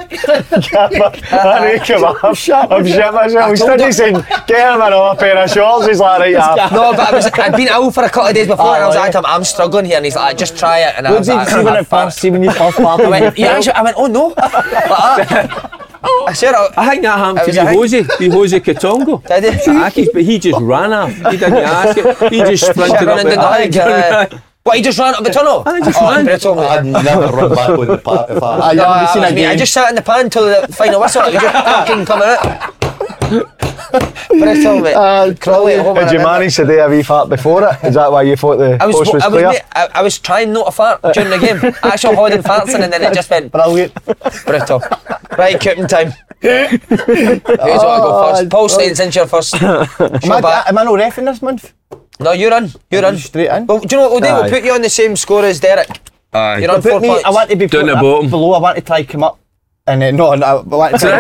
I come on, I'm shit myself. He's still saying, get him another pair of shorts. He's like, right, yeah. No, but I'd been ill for a couple of days before, and I was like, I'm struggling here, and he's like, just try it. And I What was did you like, see when it first? See when you first I started? went, oh no. Like that. I said, I think that happened It to was the Jose Katongo. Did he? Akis, but he just ran off. He didn't ask it. He just sprinted up running the down the leg. What, he just ran up the tunnel? I just Oh, ran. brutal, mate. I'd never run back with the part if I. No, have you that seen was a me. I game? just sat in the pan till the final whistle. It was just fucking coming out. Brutal, mate. Crawley at home. Did you manage to do a wee fart before it? Is that why you thought the post was clear? I was trying not to fart during the game. Actually holding farts in, and then it just went Brilliant. brutal. Right, couping time. Who's want to go first? Paul Slade, since you're first. Am I no ref in this month? No, you're in. You're in. Straight in. Well, do you know what we'll do? We'll Aye. put you on the same score as Derek. Aye. You're on 4 Put me, points. I want to be Down the put bottom. below. I want to try come up. And no, I want to.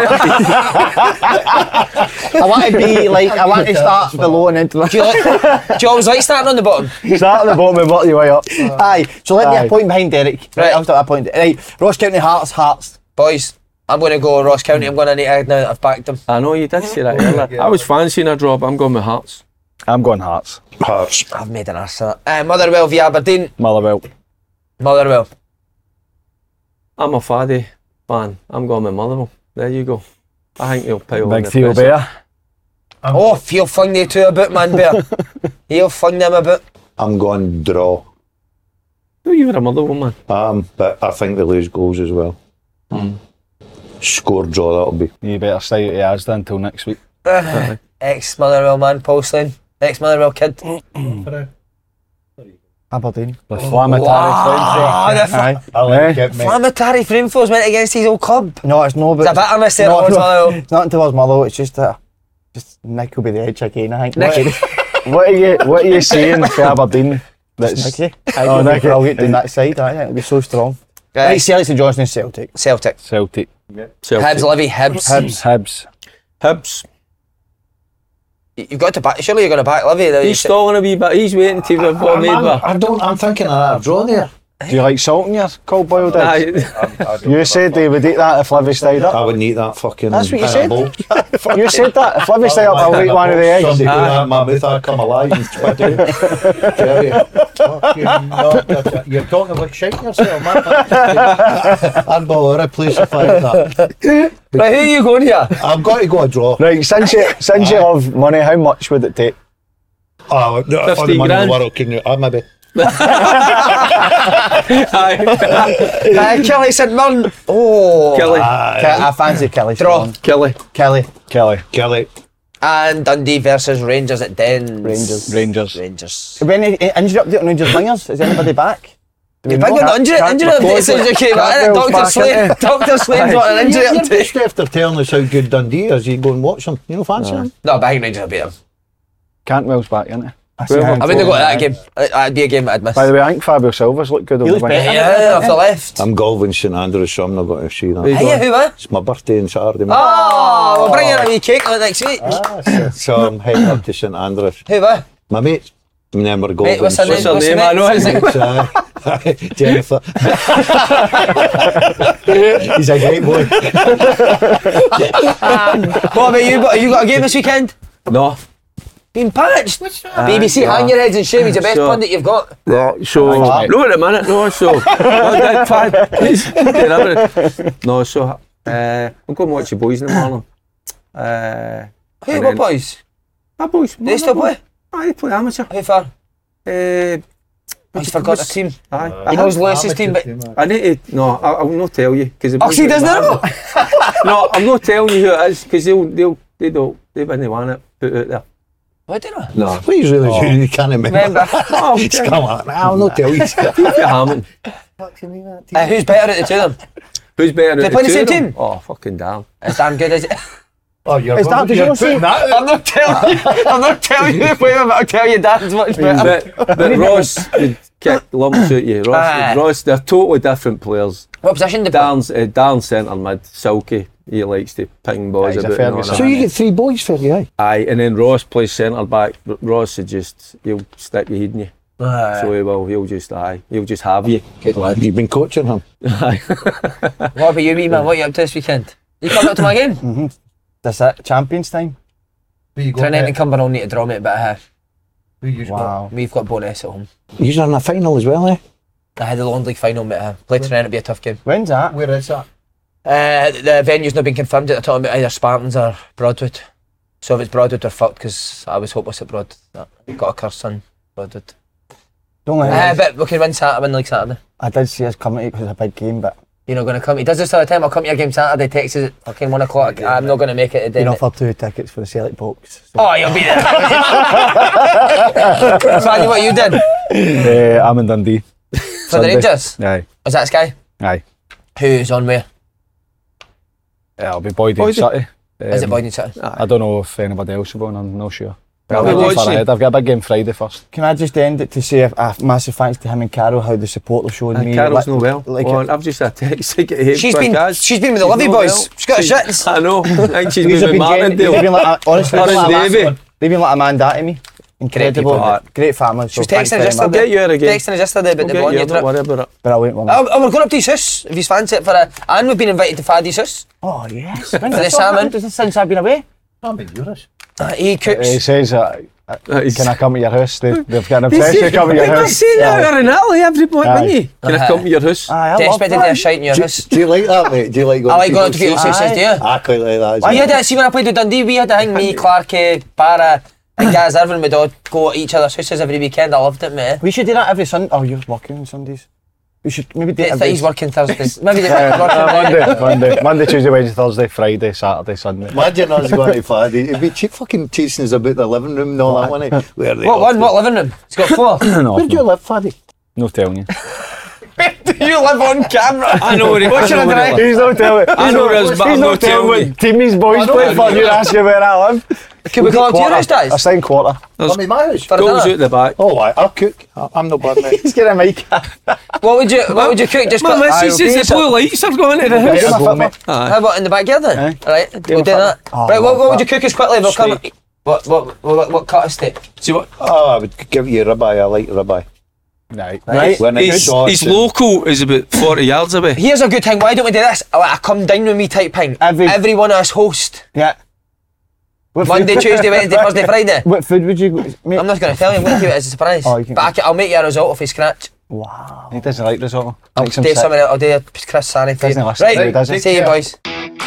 I want to be like. I want to start below and into. Do you always like starting on the bottom? Start at the bottom and work your way up. Aye. So let me a point behind Derek. Right, I'll start a point. Right, Ross County Hearts. Boys, I'm going to go Ross County. I'm going to need to now that I've backed them. I know you did say that earlier. I was fancying a draw, but I'm going with Hearts. I'm going Hearts. Hearts. I've made an arse of that. Motherwell v Aberdeen. Motherwell. Motherwell. I'm a Faddy fan. I'm going with Motherwell. There you go. I think he'll pile on Big the Theo pressure. Bear. Oh, he'll fling the two a bit, man, Bear. He'll fling them a bit. I'm going draw. No, you were a Motherwell man. But I think they lose goals as well. Score draw, that'll be. You better stay out of Asda until next week. Ex-Motherwell man, Paul Slane. Ex-Motherwell kid. Aberdeen. The Flamatary Aye. I like it, mate. Flamatary Flameflowers went against his old club. No, it's no. But It's a bitterness there towards Motherwell. It's not towards Motherwell. It's just Nick will be the edge again. I think. Nicky. What are you saying for Aberdeen? That's Nicky. Oh, Nicky. Nicky. Brilliant in that side. I think it'll be so strong. Right, Celtic St Johnstone, Celtic. Celtic. Celtic. Hibs, Livy, Hibs. Hibs. You've got to back. Surely you're going to back Livy. He's stalling a wee bit. He's waiting to be bought made with. I'm thinking of that draw there. Do you like salt in your cold boiled eggs? Aye. You said they would eat that if Livy stayed I up. wouldn't eat that fucking. That's what you said. You said that if Livy stayed up, I'll eat one of the eggs. Somebody do that in my mouth, I'd come alive and spit out. Jerry, you're talking like shite yourself, man. I'm Ballora, please find that. Right, who are you going here? I've got to go a draw. Right, since you love money, how much would it take? Oh, no, all the 50 money in the grand. world, can you? Maybe. Kelly St Mirren. Oh. Kelly. I fancy Kelly. Draw. Kelly. Kelly. Kelly. And Dundee versus Rangers at Dens. Rangers. When injury update on Rangers wingers, is anybody back? You're big on the injury update since you came out. Dr. Slade. Dr. Slade's got an injury You're update. just after telling us how good Dundee is, you go and watch them. You know, fancy them. No, but I think Rangers will beat them. Cantwell's back, isn't he? I wouldn't go to that game. That'd be a game I'd miss. By the way, I think Fabio Silva's looked good on the looks wing. better. Yeah, off the left. I'm golfing St Andrews, so I'm not going to see that. Hey, who won? It's my birthday on Saturday. Oh, we'll bring you a wee cake on it next week. So I'm heading up to St Andrews. Who won? My mate. And then we're golfing. Mate, what's her name? What's her name? I know his name. Jennifer. He's a great boy. What about you? Have you got a game this weekend? No. Been patched. BBC, hang your heads and shame. He's the best pundit you've got. So, no, wait a minute, no, so, no, so, I'm going to watch the boys in the morning. Who, what boys? My boys. They still play? Aye, they play amateur. How far? He's forgot the team. He knows Lewis's team, but... I need to, no, I'll not tell you. Oh, he doesn't know? No, I'm not telling you who it is, because they wouldn't want it put out there. What do you know? No. What are you really doing? You can't remember. Oh, It's come on. I'll not tell you. Hammond. Who's better at the two of them? Who's better? They play the same team? Oh, fucking damn. It's damn good, is it? Oh, you're Is that, did you not see? I'm not telling you the way, but I'll tell you Dan's much better. But Ross would kick lumps at you. Ross, they're totally different players. What position do they play? Darren's centre mid, Silky. He likes to ping boys He's a about. Ferguson. So you get 3 boys for you, aye? Aye, and then Ross plays centre back. Ross is he'll stick your head in you. So he'll just have you. Good lad. You've been coaching him. Aye. What about you, wee man? What are you up to this weekend? You coming up to my game? That's it. Champions time. Trinity and Cumbernauld need to draw me a bit of hair. Wow. We've got Bonus at home. You're in a final as well, eh? I had the Lone League final, mate. Play Trinity, be a tough game. When's that? Where is that? The venue's not been confirmed yet. They're talking about either Spartans or Broadwood. So if it's Broadwood, they're fucked because I was hopeless at Broad. Got a curse on Broadwood. Don't let But we can win League Saturday. I did see us coming to it because it's a big game, but You're not going to come. He does this all the time. I'll come to your game Saturday. Texts at fucking 1 o'clock. I'm not going to make it today. been offered 2 tickets for the Celtic box. So. Oh, you'll be there. Fanny, what you did? I'm in Dundee. For Sunday. the Rangers? Aye. Is that Sky? Aye. Who's on where? It'll be Boyd and City. Is it Boyd and City? I don't know if anybody else will go on, I'm not sure. I've got a big game Friday first. Can I just end it to say a massive thanks to him and Carol, how the support they've shown me. Carol's no well. I've just had a text to get here. She's been with the Livy boys. Well. She's got a shits. I know. I think she's been with Martindale. They've been like, honestly, Davey. they've been like a man dad to me. Incredible, great family. She was texting us yesterday. Get you her again. Texting us yesterday about the Bologna trip. Don't worry about it. Brilliant one. Oh, we're going up to his house if you fancy it for a. And we've been invited to Faddy's house. Oh yes. For the salmon. Since I've been away. Can't be yours. He cooks. He says, can I come to your house? They've got an obsession to come to your house. Say that in Italy every point, wouldn't you? Can I come to your house? Desperate to do a shite in your house. Do you like that, mate? Do you like going I like going to people's houses, do you? I quite like that as We well. had it, see when I played with Dundee, we had a thing, me, Clarkey, Barra and Gaz Irvin, we'd all go to each other's houses every weekend. I loved it, mate. We should do that every Sunday. Oh, you're working on Sundays. We should maybe do it every... He's working Thursdays. Maybe working Monday, Tuesday, Wednesday, Thursday, Friday, Saturday, Sunday. Imagine us going to Faddy. It'd be fucking chasing us about the living room and all that, wouldn't it? What living room? It's got 4. Where do you live, Faddy? No telling you. Do you live on camera? I know where he What's your address? He's not telling. I know where his, but I'm not telling you. What team his boys play for. You're asking where I live. Can we go up to your house, guys? I signed quarter. I'm in my house. Goals out the back. Oh, I'll cook. I'm not bad, mate. He's getting a mic. What would you cook? Just My missus says the blue lights are going to the house. How about in the back garden? Right, we'll do that. Right, what would you cook as quickly? We'll come. What cut of steak? See what? Oh, I would give you ribeye. I like ribeye. Right. When He's local is about 40 yards away. Here's a good thing. Why don't we do this? A come down with me type thing. Every one of us host. Yeah. Monday, Tuesday, Wednesday, Thursday, Friday. What food would you make? I'm not going to tell you. I'm going to keep it as a surprise. But I'll make you a risotto from scratch. Wow. He doesn't like risotto. I'll do something. I'll do a Chris Sanny for you. Right, does he? See you, boys.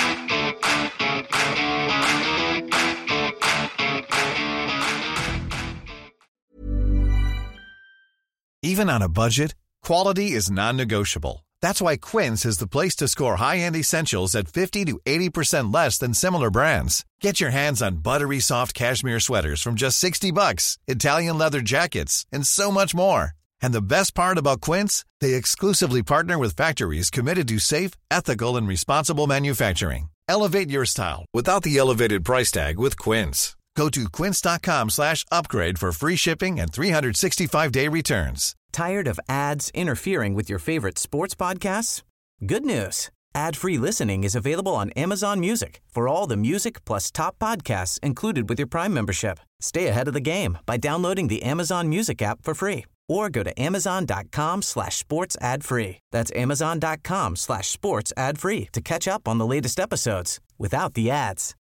Even on a budget, quality is non-negotiable. That's why Quince is the place to score high-end essentials at 50 to 80% less than similar brands. Get your hands on buttery soft cashmere sweaters from just $60, Italian leather jackets, and so much more. And the best part about Quince, they exclusively partner with factories committed to safe, ethical, and responsible manufacturing. Elevate your style without the elevated price tag with Quince. Go to quince.com/upgrade for free shipping and 365-day returns. Tired of ads interfering with your favorite sports podcasts? Good news. Ad-free listening is available on Amazon Music for all the music plus top podcasts included with your Prime membership. Stay ahead of the game by downloading the Amazon Music app for free or go to amazon.com/sports ad free. That's amazon.com/sports ad free to catch up on the latest episodes without the ads.